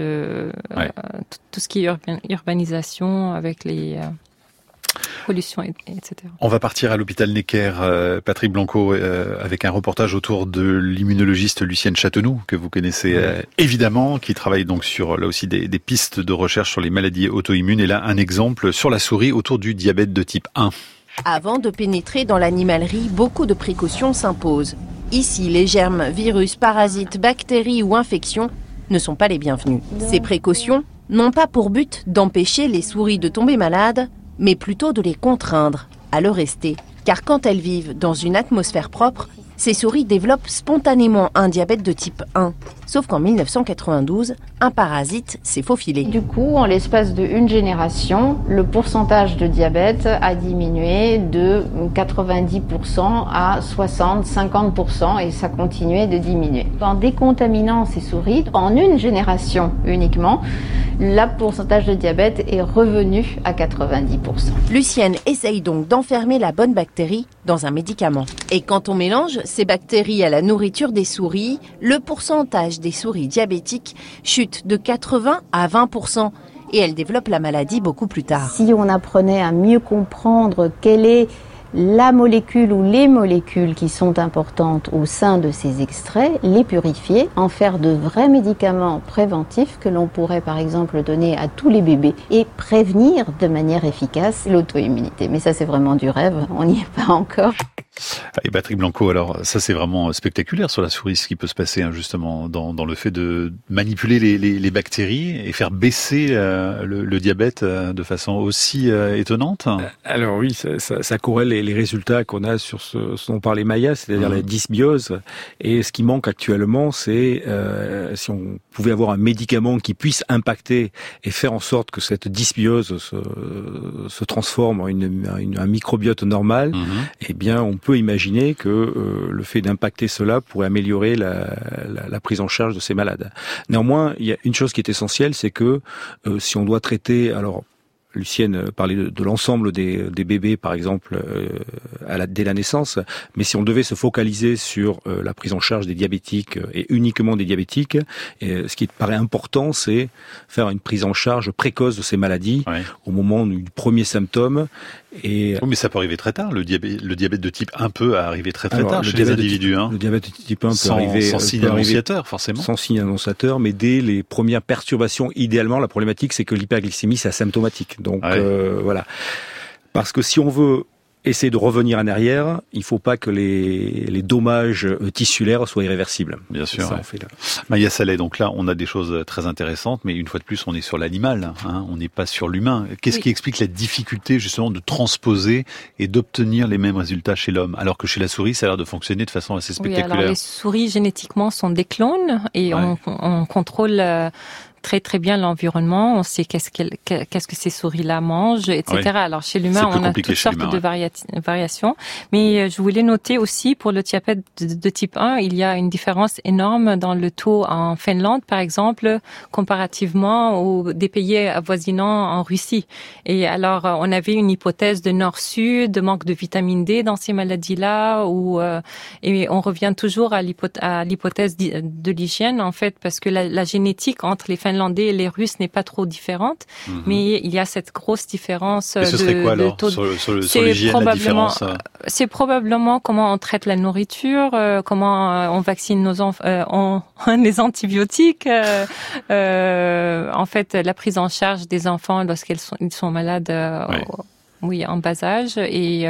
tout ce qui est urbanisation avec les pollutions, etc. On va partir à l'hôpital Necker, Patrick Blanco, avec un reportage autour de l'immunologiste Lucienne Châtenoux, que vous connaissez évidemment, qui travaille donc sur là aussi des pistes de recherche sur les maladies auto-immunes. Et là, un exemple sur la souris autour du diabète de type 1. Avant de pénétrer dans l'animalerie, beaucoup de précautions s'imposent. Ici, les germes, virus, parasites, bactéries ou infections ne sont pas les bienvenus. Ces précautions n'ont pas pour but d'empêcher les souris de tomber malades, mais plutôt de les contraindre à le rester. Car quand elles vivent dans une atmosphère propre, ces souris développent spontanément un diabète de type 1. Sauf qu'en 1992, un parasite s'est faufilé. Du coup, en l'espace d'une génération, le pourcentage de diabète a diminué de 90% à 60-50% et ça continuait de diminuer. En décontaminant ces souris, en une génération uniquement, le pourcentage de diabète est revenu à 90%. Lucienne essaye donc d'enfermer la bonne bactérie dans un médicament. Et quand on mélange ces bactéries à la nourriture des souris, le pourcentage des souris diabétiques chute de 80 à 20% et elles développent la maladie beaucoup plus tard. Si on apprenait à mieux comprendre quelle est la molécule ou les molécules qui sont importantes au sein de ces extraits, les purifier, en faire de vrais médicaments préventifs que l'on pourrait par exemple donner à tous les bébés et prévenir de manière efficace l'auto-immunité. Mais ça c'est vraiment du rêve, on n'y est pas encore. Et Patrick Blanco, alors ça c'est vraiment spectaculaire sur la souris ce qui peut se passer justement dans le fait de manipuler les bactéries et faire baisser le diabète de façon aussi étonnante. Alors oui, ça corrèle les résultats qu'on a sur ce dont parlait Maya, c'est-à-dire la dysbiose. Et ce qui manque actuellement, c'est si on pouvait avoir un médicament qui puisse impacter et faire en sorte que cette dysbiose se transforme en un microbiote normal, eh bien on peut peut imaginer que le fait d'impacter cela pourrait améliorer la prise en charge de ces malades. Néanmoins, il y a une chose qui est essentielle, c'est que si on doit traiter, alors Lucienne parlait de l'ensemble des bébés, par exemple, dès la naissance, mais si on devait se focaliser sur la prise en charge des diabétiques et uniquement des diabétiques, ce qui paraît important, c'est faire une prise en charge précoce de ces maladies au moment du premier symptôme. Oui, mais ça peut arriver très tard. Le diabète de type 1 peut arriver très tard chez les individus. Le diabète de type 1 peut arriver sans signe annonciateur, forcément. Sans signe annonciateur, mais dès les premières perturbations, idéalement, la problématique, c'est que l'hyperglycémie, c'est asymptomatique. Donc voilà. Parce que si on veut essayer de revenir en arrière, il ne faut pas que les dommages tissulaires soient irréversibles. Bien sûr. Ça, on fait là. Maya Saleh, donc là, on a des choses très intéressantes, mais une fois de plus, on est sur l'animal, on n'est pas sur l'humain. Qu'est-ce qui explique la difficulté, justement, de transposer et d'obtenir les mêmes résultats chez l'homme, alors que chez la souris, ça a l'air de fonctionner de façon assez spectaculaire? Oui, alors les souris, génétiquement, sont des clones et on contrôle très très bien l'environnement, on sait qu'est-ce que ces souris-là mangent, etc. Oui. Alors chez l'humain, on a toutes sortes de variations. Mais je voulais noter aussi pour le diabète de type 1, il y a une différence énorme dans le taux en Finlande, par exemple, comparativement aux des pays avoisinants en Russie. Et alors, on avait une hypothèse de nord-sud, de manque de vitamine D dans ces maladies-là, et on revient toujours à l'hypothèse de l'hygiène, en fait, parce que la génétique entre les Finlandais et les Russes n'est pas trop différente, mais il y a cette grosse différence de taux. Et ce serait quoi alors sur l'hygiène, la différence? C'est probablement comment on traite la nourriture, comment on vaccine nos enfants, les antibiotiques, en fait la prise en charge des enfants lorsqu'ils sont malades. Oui, en bas âge et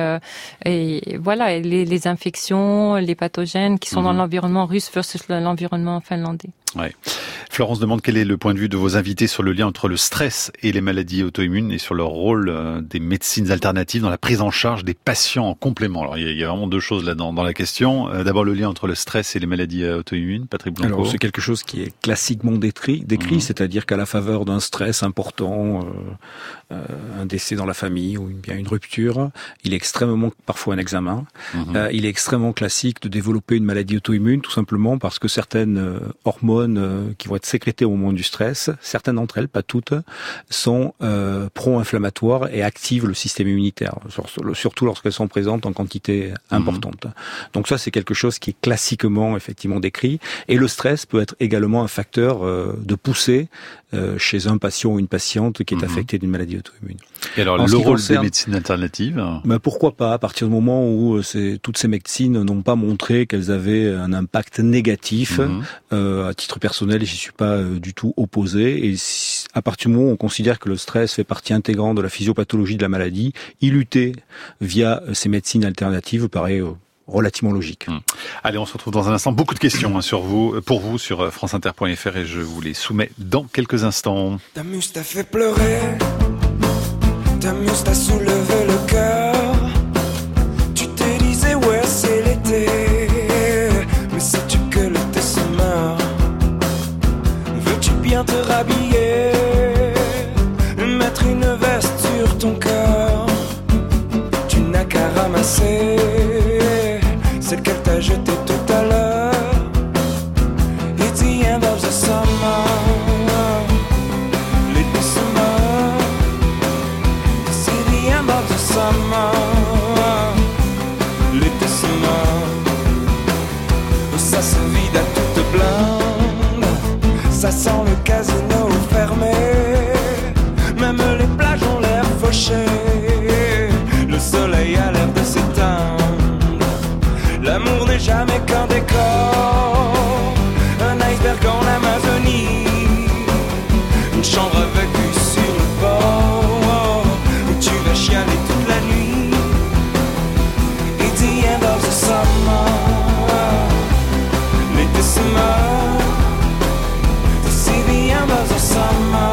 voilà les infections, les pathogènes qui sont dans l'environnement russe versus l'environnement finlandais. Ouais. Florence demande quel est le point de vue de vos invités sur le lien entre le stress et les maladies auto-immunes et sur leur rôle des médecines alternatives dans la prise en charge des patients en complément. Alors il y a vraiment deux choses là dans la question. D'abord le lien entre le stress et les maladies auto-immunes. Patrick Blanco. Alors c'est quelque chose qui est classiquement décrit, c'est-à-dire qu'à la faveur d'un stress important, un décès dans la famille ou bien une rupture, il est extrêmement, parfois un examen, il est extrêmement classique de développer une maladie auto-immune tout simplement parce que certaines hormones qui vont être sécrétées au moment du stress, certaines d'entre elles, pas toutes, sont pro-inflammatoires et activent le système immunitaire, surtout lorsqu'elles sont présentes en quantité importante. Donc ça, c'est quelque chose qui est classiquement effectivement décrit. Et le stress peut être également un facteur de poussée chez un patient ou une patiente qui est affectée d'une maladie auto-immune. Et alors, le rôle des médecines alternatives? Pourquoi pas, à partir du moment où toutes ces médecines n'ont pas montré qu'elles avaient un impact négatif. À titre personnel, j'y suis pas du tout opposé. Et à partir du moment où on considère que le stress fait partie intégrante de la physiopathologie de la maladie, y lutter via ces médecines alternatives paraît relativement logique. Allez, on se retrouve dans un instant. Beaucoup de questions pour vous sur franceinter.fr et je vous les soumets dans quelques instants. Ta muse t'a fait pleurer, ta muse t'a soulevé le cœur. Tu te disais ouais c'est l'été, mais sais-tu que l'été se meurt? Veux-tu bien te rhabiller, mettre une veste sur ton cœur? Tu n'as qu'à ramasser celle qu'elle t'a jetée tout à l'heure. It's the end of the summer, l'été se meurt. It's the end of the summer, l'été se meurt. Ça se vide à toute blinde, ça sent le casino fermé. Même les plages ont l'air fauchées, le soleil a l'air de s'éteindre. L'amour n'est jamais qu'un décor, un iceberg en Amazonie, une chambre avec vue sur le port, où tu vas chialer toute la nuit. It's the end of the summer, l'été se meurt. It's the end of the summer,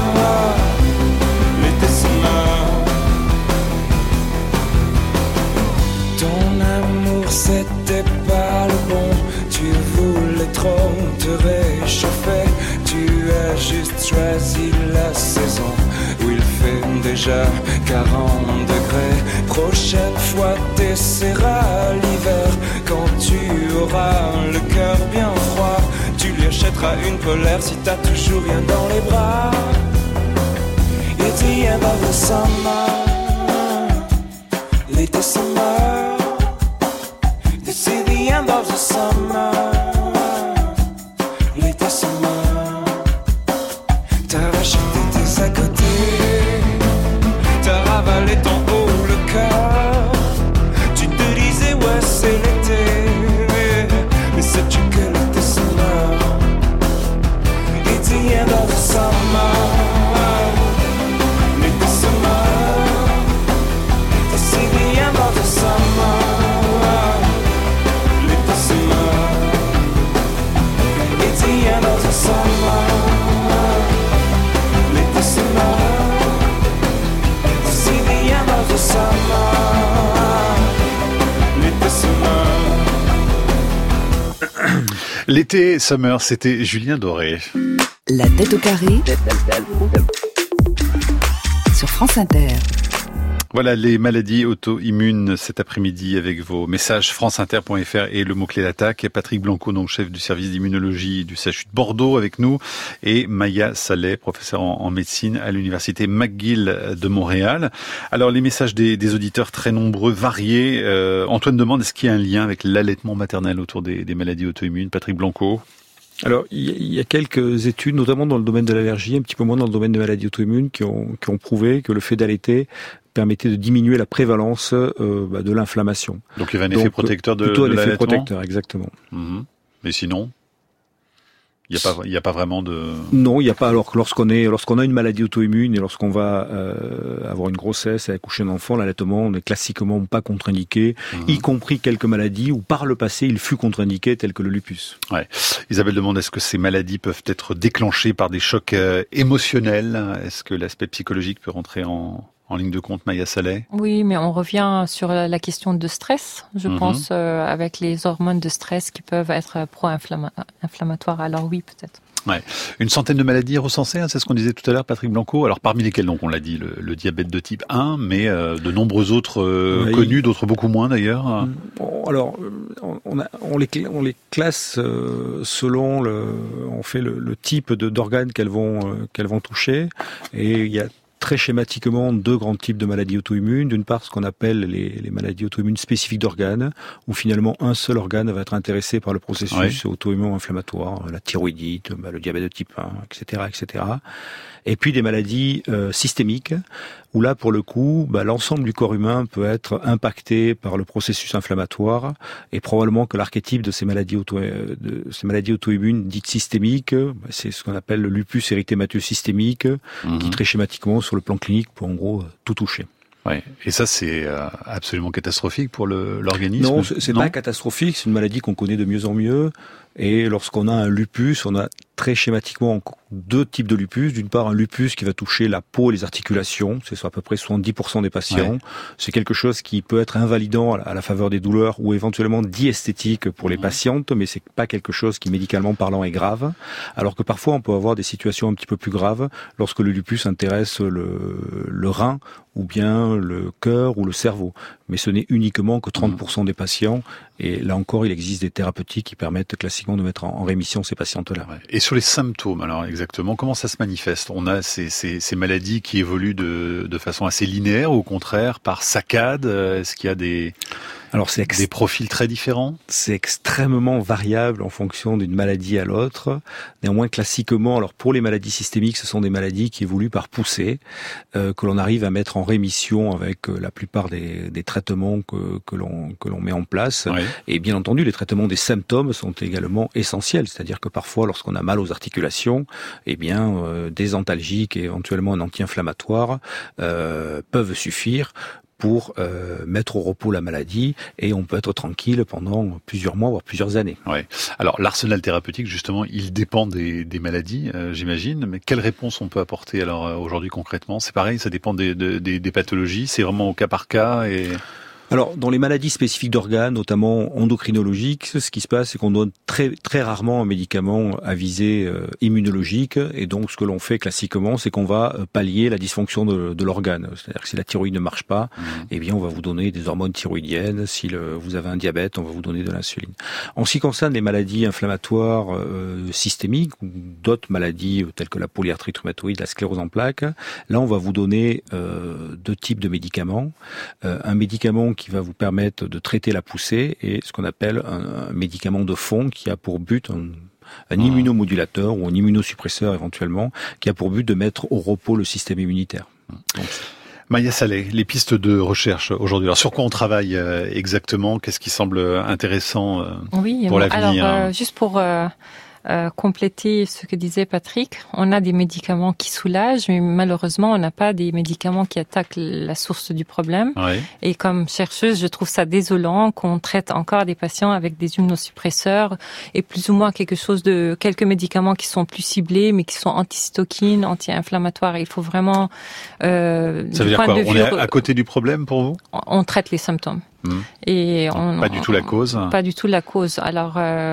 l'été se meurt. Ton amour c'était pas le bon, tu voulais trop te réchauffer. Tu as juste choisi la saison où il fait déjà 40 degrés. prochaine fois t'essaieras l'hiver. Quand tu auras le cœur bien froid, tu lui achèteras une polaire si t'as toujours rien dans les bras. It's the end of the summer, late summer. This is the end of the summer, late summer. T'as racheté tes à côté, t'as ravalé ton haut le cœur. Tu te disais ouais c'est l'été, mais sais-tu que l'été summer? It's the end of the summer, l'été summer. This is the end of the summer, l'été summer. It's the end of the summer, l'été summer. This is the end of the summer, l'été summer. L'été summer, c'était Julien Doré. La tête au carré sur France Inter. Voilà les maladies auto-immunes cet après-midi avec vos messages franceinter.fr et le mot-clé d'attaque. Patrick Blanco, donc chef du service d'immunologie du CHU de Bordeaux avec nous, et Maya Saleh, professeure en médecine à l'université McGill de Montréal. Alors les messages des auditeurs très nombreux, variés. Antoine demande, est-ce qu'il y a un lien avec l'allaitement maternel autour des maladies auto-immunes? Patrick Blanco? Alors, il y a quelques études, notamment dans le domaine de l'allergie, un petit peu moins dans le domaine des maladies auto-immunes, qui ont prouvé que le fait d'allaiter permettait de diminuer la prévalence de l'inflammation. Donc il y avait un effet protecteur de plutôt un l'allaitement. effet protecteur, exactement. Mais sinon, il n'y a pas vraiment de... Non, il n'y a pas. Alors que lorsqu'on a une maladie auto-immune et lorsqu'on va avoir une grossesse et accoucher un enfant, l'allaitement n'est classiquement pas contre-indiqué, y compris quelques maladies où par le passé il fut contre-indiqué, telles que le lupus. Ouais. Isabelle demande, est-ce que ces maladies peuvent être déclenchées par des chocs émotionnels? Est-ce que l'aspect psychologique peut rentrer en ligne de compte, Maya Saleh? Oui, mais on revient sur la question de stress, je pense, avec les hormones de stress qui peuvent être pro-inflammatoires. Alors oui, peut-être. Ouais. Une centaine de maladies recensées, c'est ce qu'on disait tout à l'heure, Patrick Blanco. Alors parmi lesquelles, donc, on l'a dit, le diabète de type 1, mais de nombreux autres connus, d'autres beaucoup moins d'ailleurs. Bon, alors, on les classe selon on fait le type d'organes qu'elles vont toucher, et il y a très schématiquement deux grands types de maladies auto-immunes. D'une part, ce qu'on appelle les maladies auto-immunes spécifiques d'organes, où finalement un seul organe va être intéressé par le processus auto-immune inflammatoire, la thyroïdite, le diabète de type 1, etc., etc. Et puis des maladies systémiques, où là, pour le coup, l'ensemble du corps humain peut être impacté par le processus inflammatoire, et probablement que l'archétype de ces maladies auto-immunes dites systémiques, c'est ce qu'on appelle le lupus érythémateux systémique, qui très schématiquement, sur le plan clinique, peut en gros tout toucher. Ouais. Et ça, c'est absolument catastrophique pour l'organisme? Non, c'est pas catastrophique, c'est une maladie qu'on connaît de mieux en mieux. Et lorsqu'on a un lupus, on a très schématiquement deux types de lupus. D'une part, un lupus qui va toucher la peau et les articulations, c'est sur à peu près 70% des patients. Ouais. C'est quelque chose qui peut être invalidant à la faveur des douleurs ou éventuellement diesthétique pour les patientes, mais c'est pas quelque chose qui, médicalement parlant, est grave. Alors que parfois, on peut avoir des situations un petit peu plus graves lorsque le lupus intéresse le rein ou bien le cœur ou le cerveau. Mais ce n'est uniquement que 30% des patients. Et là encore, il existe des thérapeutiques qui permettent classiquement de mettre en rémission ces patientes-là. Et sur les symptômes, alors exactement, comment ça se manifeste? On a ces maladies qui évoluent de façon assez linéaire, ou au contraire, par saccades? Est-ce qu'il y a des profils très différents? C'est extrêmement variable en fonction d'une maladie à l'autre. Néanmoins, classiquement, alors pour les maladies systémiques, ce sont des maladies qui évoluent par poussée, que l'on arrive à mettre en rémission avec la plupart des traitements que l'on met en place. Ouais. Et bien entendu, les traitements des symptômes sont également essentiels. C'est-à-dire que parfois, lorsqu'on a mal aux articulations, des antalgiques et éventuellement un anti-inflammatoire peuvent suffire pour mettre au repos la maladie, et on peut être tranquille pendant plusieurs mois, voire plusieurs années. Ouais. Alors l'arsenal thérapeutique, justement, il dépend des maladies, j'imagine, mais quelle réponse on peut apporter alors aujourd'hui concrètement? C'est pareil, ça dépend des pathologies, c'est vraiment au cas par cas et... Alors, dans les maladies spécifiques d'organes, notamment endocrinologiques, ce qui se passe, c'est qu'on donne très, très rarement un médicament à visée immunologique. Et donc, ce que l'on fait classiquement, c'est qu'on va pallier la dysfonction de l'organe. C'est-à-dire que si la thyroïde ne marche pas, eh bien, on va vous donner des hormones thyroïdiennes. Si vous avez un diabète, on va vous donner de l'insuline. En ce qui concerne les maladies inflammatoires systémiques ou d'autres maladies telles que la polyarthrite rhumatoïde, la sclérose en plaques, là, on va vous donner deux types de médicaments. Un médicament qui va vous permettre de traiter la poussée et ce qu'on appelle un médicament de fond qui a pour but un immunomodulateur ou un immunosuppresseur éventuellement, qui a pour but de mettre au repos le système immunitaire. Donc, Maya Saleh, les pistes de recherche aujourd'hui. Alors sur quoi on travaille exactement? Qu'est-ce qui semble intéressant pour l'avenir? Alors, juste pour compléter ce que disait Patrick, on a des médicaments qui soulagent, mais malheureusement, on n'a pas des médicaments qui attaquent la source du problème. Ouais. Et comme chercheuse, je trouve ça désolant qu'on traite encore des patients avec des immunosuppresseurs et plus ou moins quelques médicaments qui sont plus ciblés, mais qui sont anticytokines, anti-inflammatoires. Il faut vraiment... ça veut dire quoi? On est à côté du problème pour vous? On traite les symptômes. Et pas du tout la cause. Pas du tout la cause. Alors,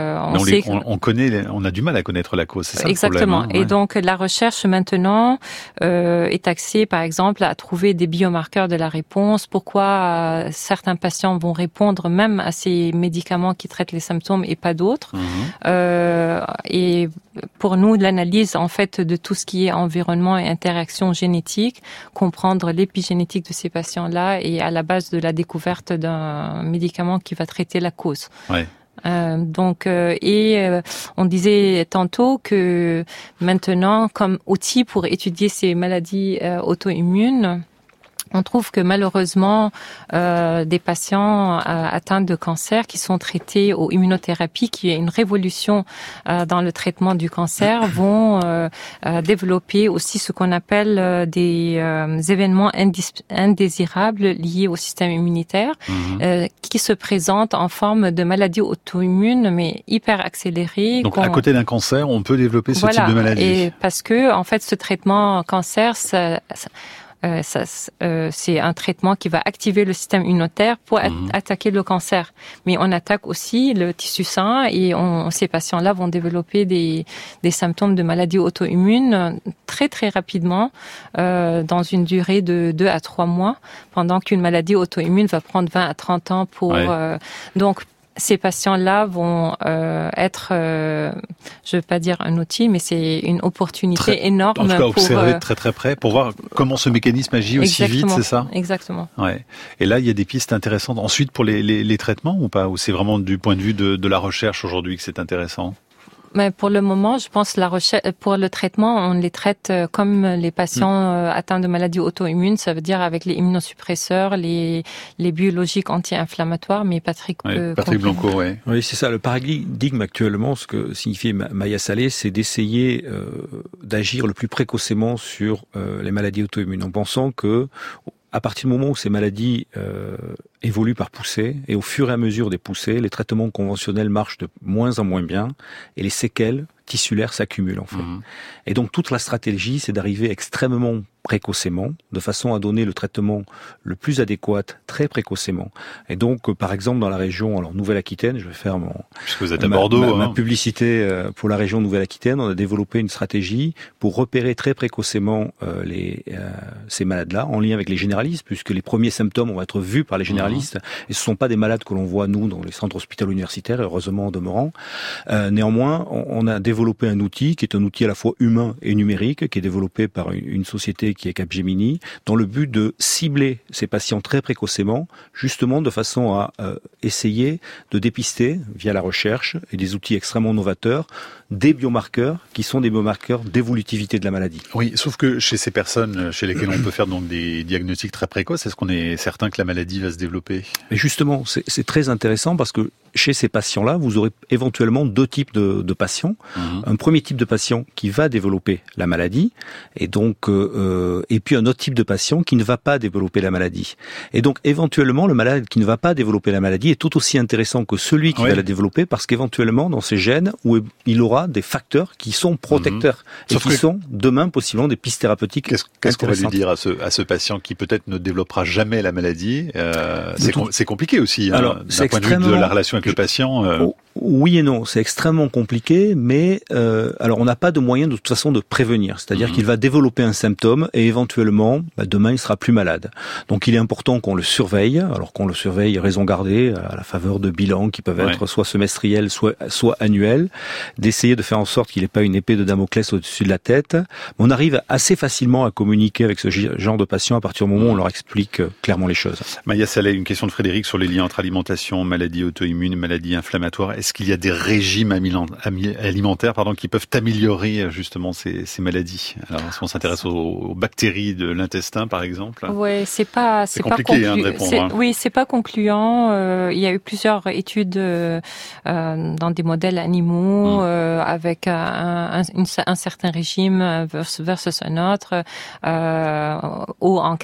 on a du mal à connaître la cause, c'est ça exactement. Le problème, hein? Et donc, la recherche maintenant est axée, par exemple, à trouver des biomarqueurs de la réponse. Pourquoi certains patients vont répondre même à ces médicaments qui traitent les symptômes et pas d'autres. Et pour nous, l'analyse en fait de tout ce qui est environnement et interaction génétique, comprendre l'épigénétique de ces patients-là et à la base de la découverte d'un médicament qui va traiter la cause. Ouais. On disait tantôt que maintenant, comme outil pour étudier ces maladies auto-immunes, on trouve que malheureusement, des patients atteints de cancer qui sont traités aux immunothérapies, qui est une révolution dans le traitement du cancer, vont développer aussi ce qu'on appelle des événements indésirables liés au système immunitaire, qui se présentent en forme de maladies auto-immunes, mais hyper accélérées. Donc, à côté d'un cancer, on peut développer ce type de maladie. Et parce que, en fait, ce traitement cancer, c'est un traitement qui va activer le système immunitaire pour attaquer le cancer. Mais on attaque aussi le tissu sain et ces patients-là vont développer des symptômes de maladies auto-immunes très très rapidement dans une durée de 2 à 3 mois, pendant qu'une maladie auto-immune va prendre 20 à 30 ans pour... donc, ces patients-là vont être, je ne veux pas dire un outil, mais c'est une opportunité énorme. En tout cas, observer de très très près pour voir comment ce mécanisme agit aussi vite, c'est ça? Exactement. Ouais. Et là, il y a des pistes intéressantes ensuite pour les traitements ou pas? Ou c'est vraiment du point de vue de la recherche aujourd'hui que c'est intéressant? Mais pour le moment, je pense pour le traitement, on les traite comme les patients atteints de maladies auto-immunes, ça veut dire avec les immunosuppresseurs, les biologiques anti-inflammatoires, mais Patrick Blanco, Oui, c'est ça. Le paradigme actuellement, ce que signifie Maya Saleh, c'est d'essayer d'agir le plus précocement sur les maladies auto-immunes, en pensant que à partir du moment où ces maladies évoluent par poussée, et au fur et à mesure des poussées, les traitements conventionnels marchent de moins en moins bien, et les séquelles tissulaires s'accumulent en fait. Et donc toute la stratégie, c'est d'arriver extrêmement précocement, de façon à donner le traitement le plus adéquat très précocement. Et donc, par exemple, dans la région, alors Nouvelle-Aquitaine, je vais faire puisque vous êtes à Bordeaux, ma publicité pour la région Nouvelle-Aquitaine, on a développé une stratégie pour repérer très précocement ces malades-là, en lien avec les généralistes, puisque les premiers symptômes vont être vus par les généralistes, et ce ne sont pas des malades que l'on voit, nous, dans les centres hospitalo-universitaires, heureusement en demeurant. Néanmoins, on a développé un outil qui est un outil à la fois humain et numérique, qui est développé par une société qui est Capgemini, dans le but de cibler ces patients très précocement, justement de façon à essayer de dépister, via la recherche et des outils extrêmement novateurs, des biomarqueurs qui sont des biomarqueurs d'évolutivité de la maladie. Oui, sauf que chez ces personnes chez lesquelles on peut faire donc des diagnostics très précoces, est-ce qu'on est certain que la maladie va se développer? Mais justement, c'est très intéressant parce que chez ces patients-là, vous aurez éventuellement deux types de patients. Un premier type de patient qui va développer la maladie et donc et puis un autre type de patient qui ne va pas développer la maladie. Et donc éventuellement, le malade qui ne va pas développer la maladie est tout aussi intéressant que celui qui va la développer, parce qu'éventuellement, dans ses gènes, où il aura des facteurs qui sont protecteurs et qui sont demain possiblement des pistes thérapeutiques. Qu'est-ce qu'on va lui dire à ce patient qui peut-être ne développera jamais la maladie? C'est compliqué aussi, alors, d'un point de vue de la relation avec le patient. Oui et non, c'est extrêmement compliqué, mais alors on n'a pas de moyen de toute façon de prévenir. C'est-à-dire qu'il va développer un symptôme et éventuellement, demain il sera plus malade. Donc il est important qu'on le surveille, alors qu'on le surveille raison gardée à la faveur de bilans qui peuvent être soit semestriels, soit annuels, d'essayer de faire en sorte qu'il n'ait pas une épée de Damoclès au-dessus de la tête. On arrive assez facilement à communiquer avec ce genre de patients à partir du moment où on leur explique clairement les choses. Maya Saleh, une question de Frédéric sur les liens entre alimentation, maladie auto-immune, maladie inflammatoire. Est-ce qu'il y a des régimes alimentaires qui peuvent améliorer justement ces maladies? Alors, si on s'intéresse aux bactéries de l'intestin, par exemple. Oui, c'est pas compliqué de répondre. Oui, c'est pas concluant. Il y a eu plusieurs études dans des modèles animaux avec un certain régime versus un autre, ou en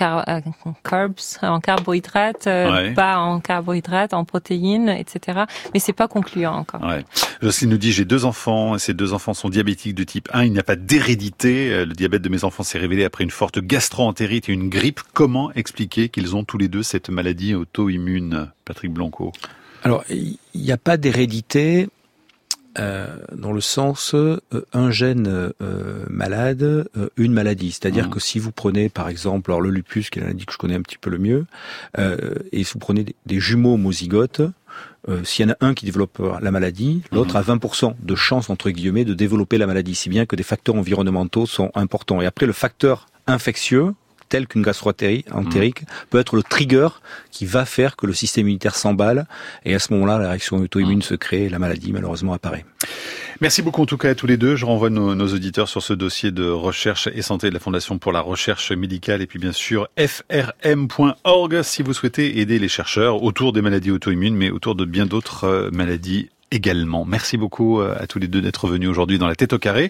carbohydrates, pas en carbohydrates, en protéines, etc. Mais c'est pas concluant encore. Jocelyne nous dit, j'ai 2 enfants, ces 2 enfants sont diabétiques de type 1, il n'y a pas d'hérédité. Le diabète de mes enfants s'est révélé après une forte gastro-entérite et une grippe. Comment expliquer qu'ils ont tous les deux cette maladie auto-immune? Patrick Blanco. Alors, il n'y a pas d'hérédité dans le sens un gène malade, une maladie. C'est-à-dire que si vous prenez par exemple, alors le lupus, qui est la maladie que je connais un petit peu le mieux, et si vous prenez des jumeaux homozygotes, s'il y en a un qui développe la maladie, l'autre a 20% de chance, entre guillemets, de développer la maladie, si bien que des facteurs environnementaux sont importants. Et après, le facteur infectieux, tel qu'une gastro-entérite, peut être le trigger qui va faire que le système immunitaire s'emballe, et à ce moment-là, la réaction auto-immune se crée et la maladie, malheureusement, apparaît. Merci beaucoup en tout cas à tous les deux. Je renvoie nos auditeurs sur ce dossier de recherche et santé de la Fondation pour la recherche médicale et puis bien sûr frm.org si vous souhaitez aider les chercheurs autour des maladies auto-immunes mais autour de bien d'autres maladies également. Merci beaucoup à tous les deux d'être venus aujourd'hui dans La Tête au Carré.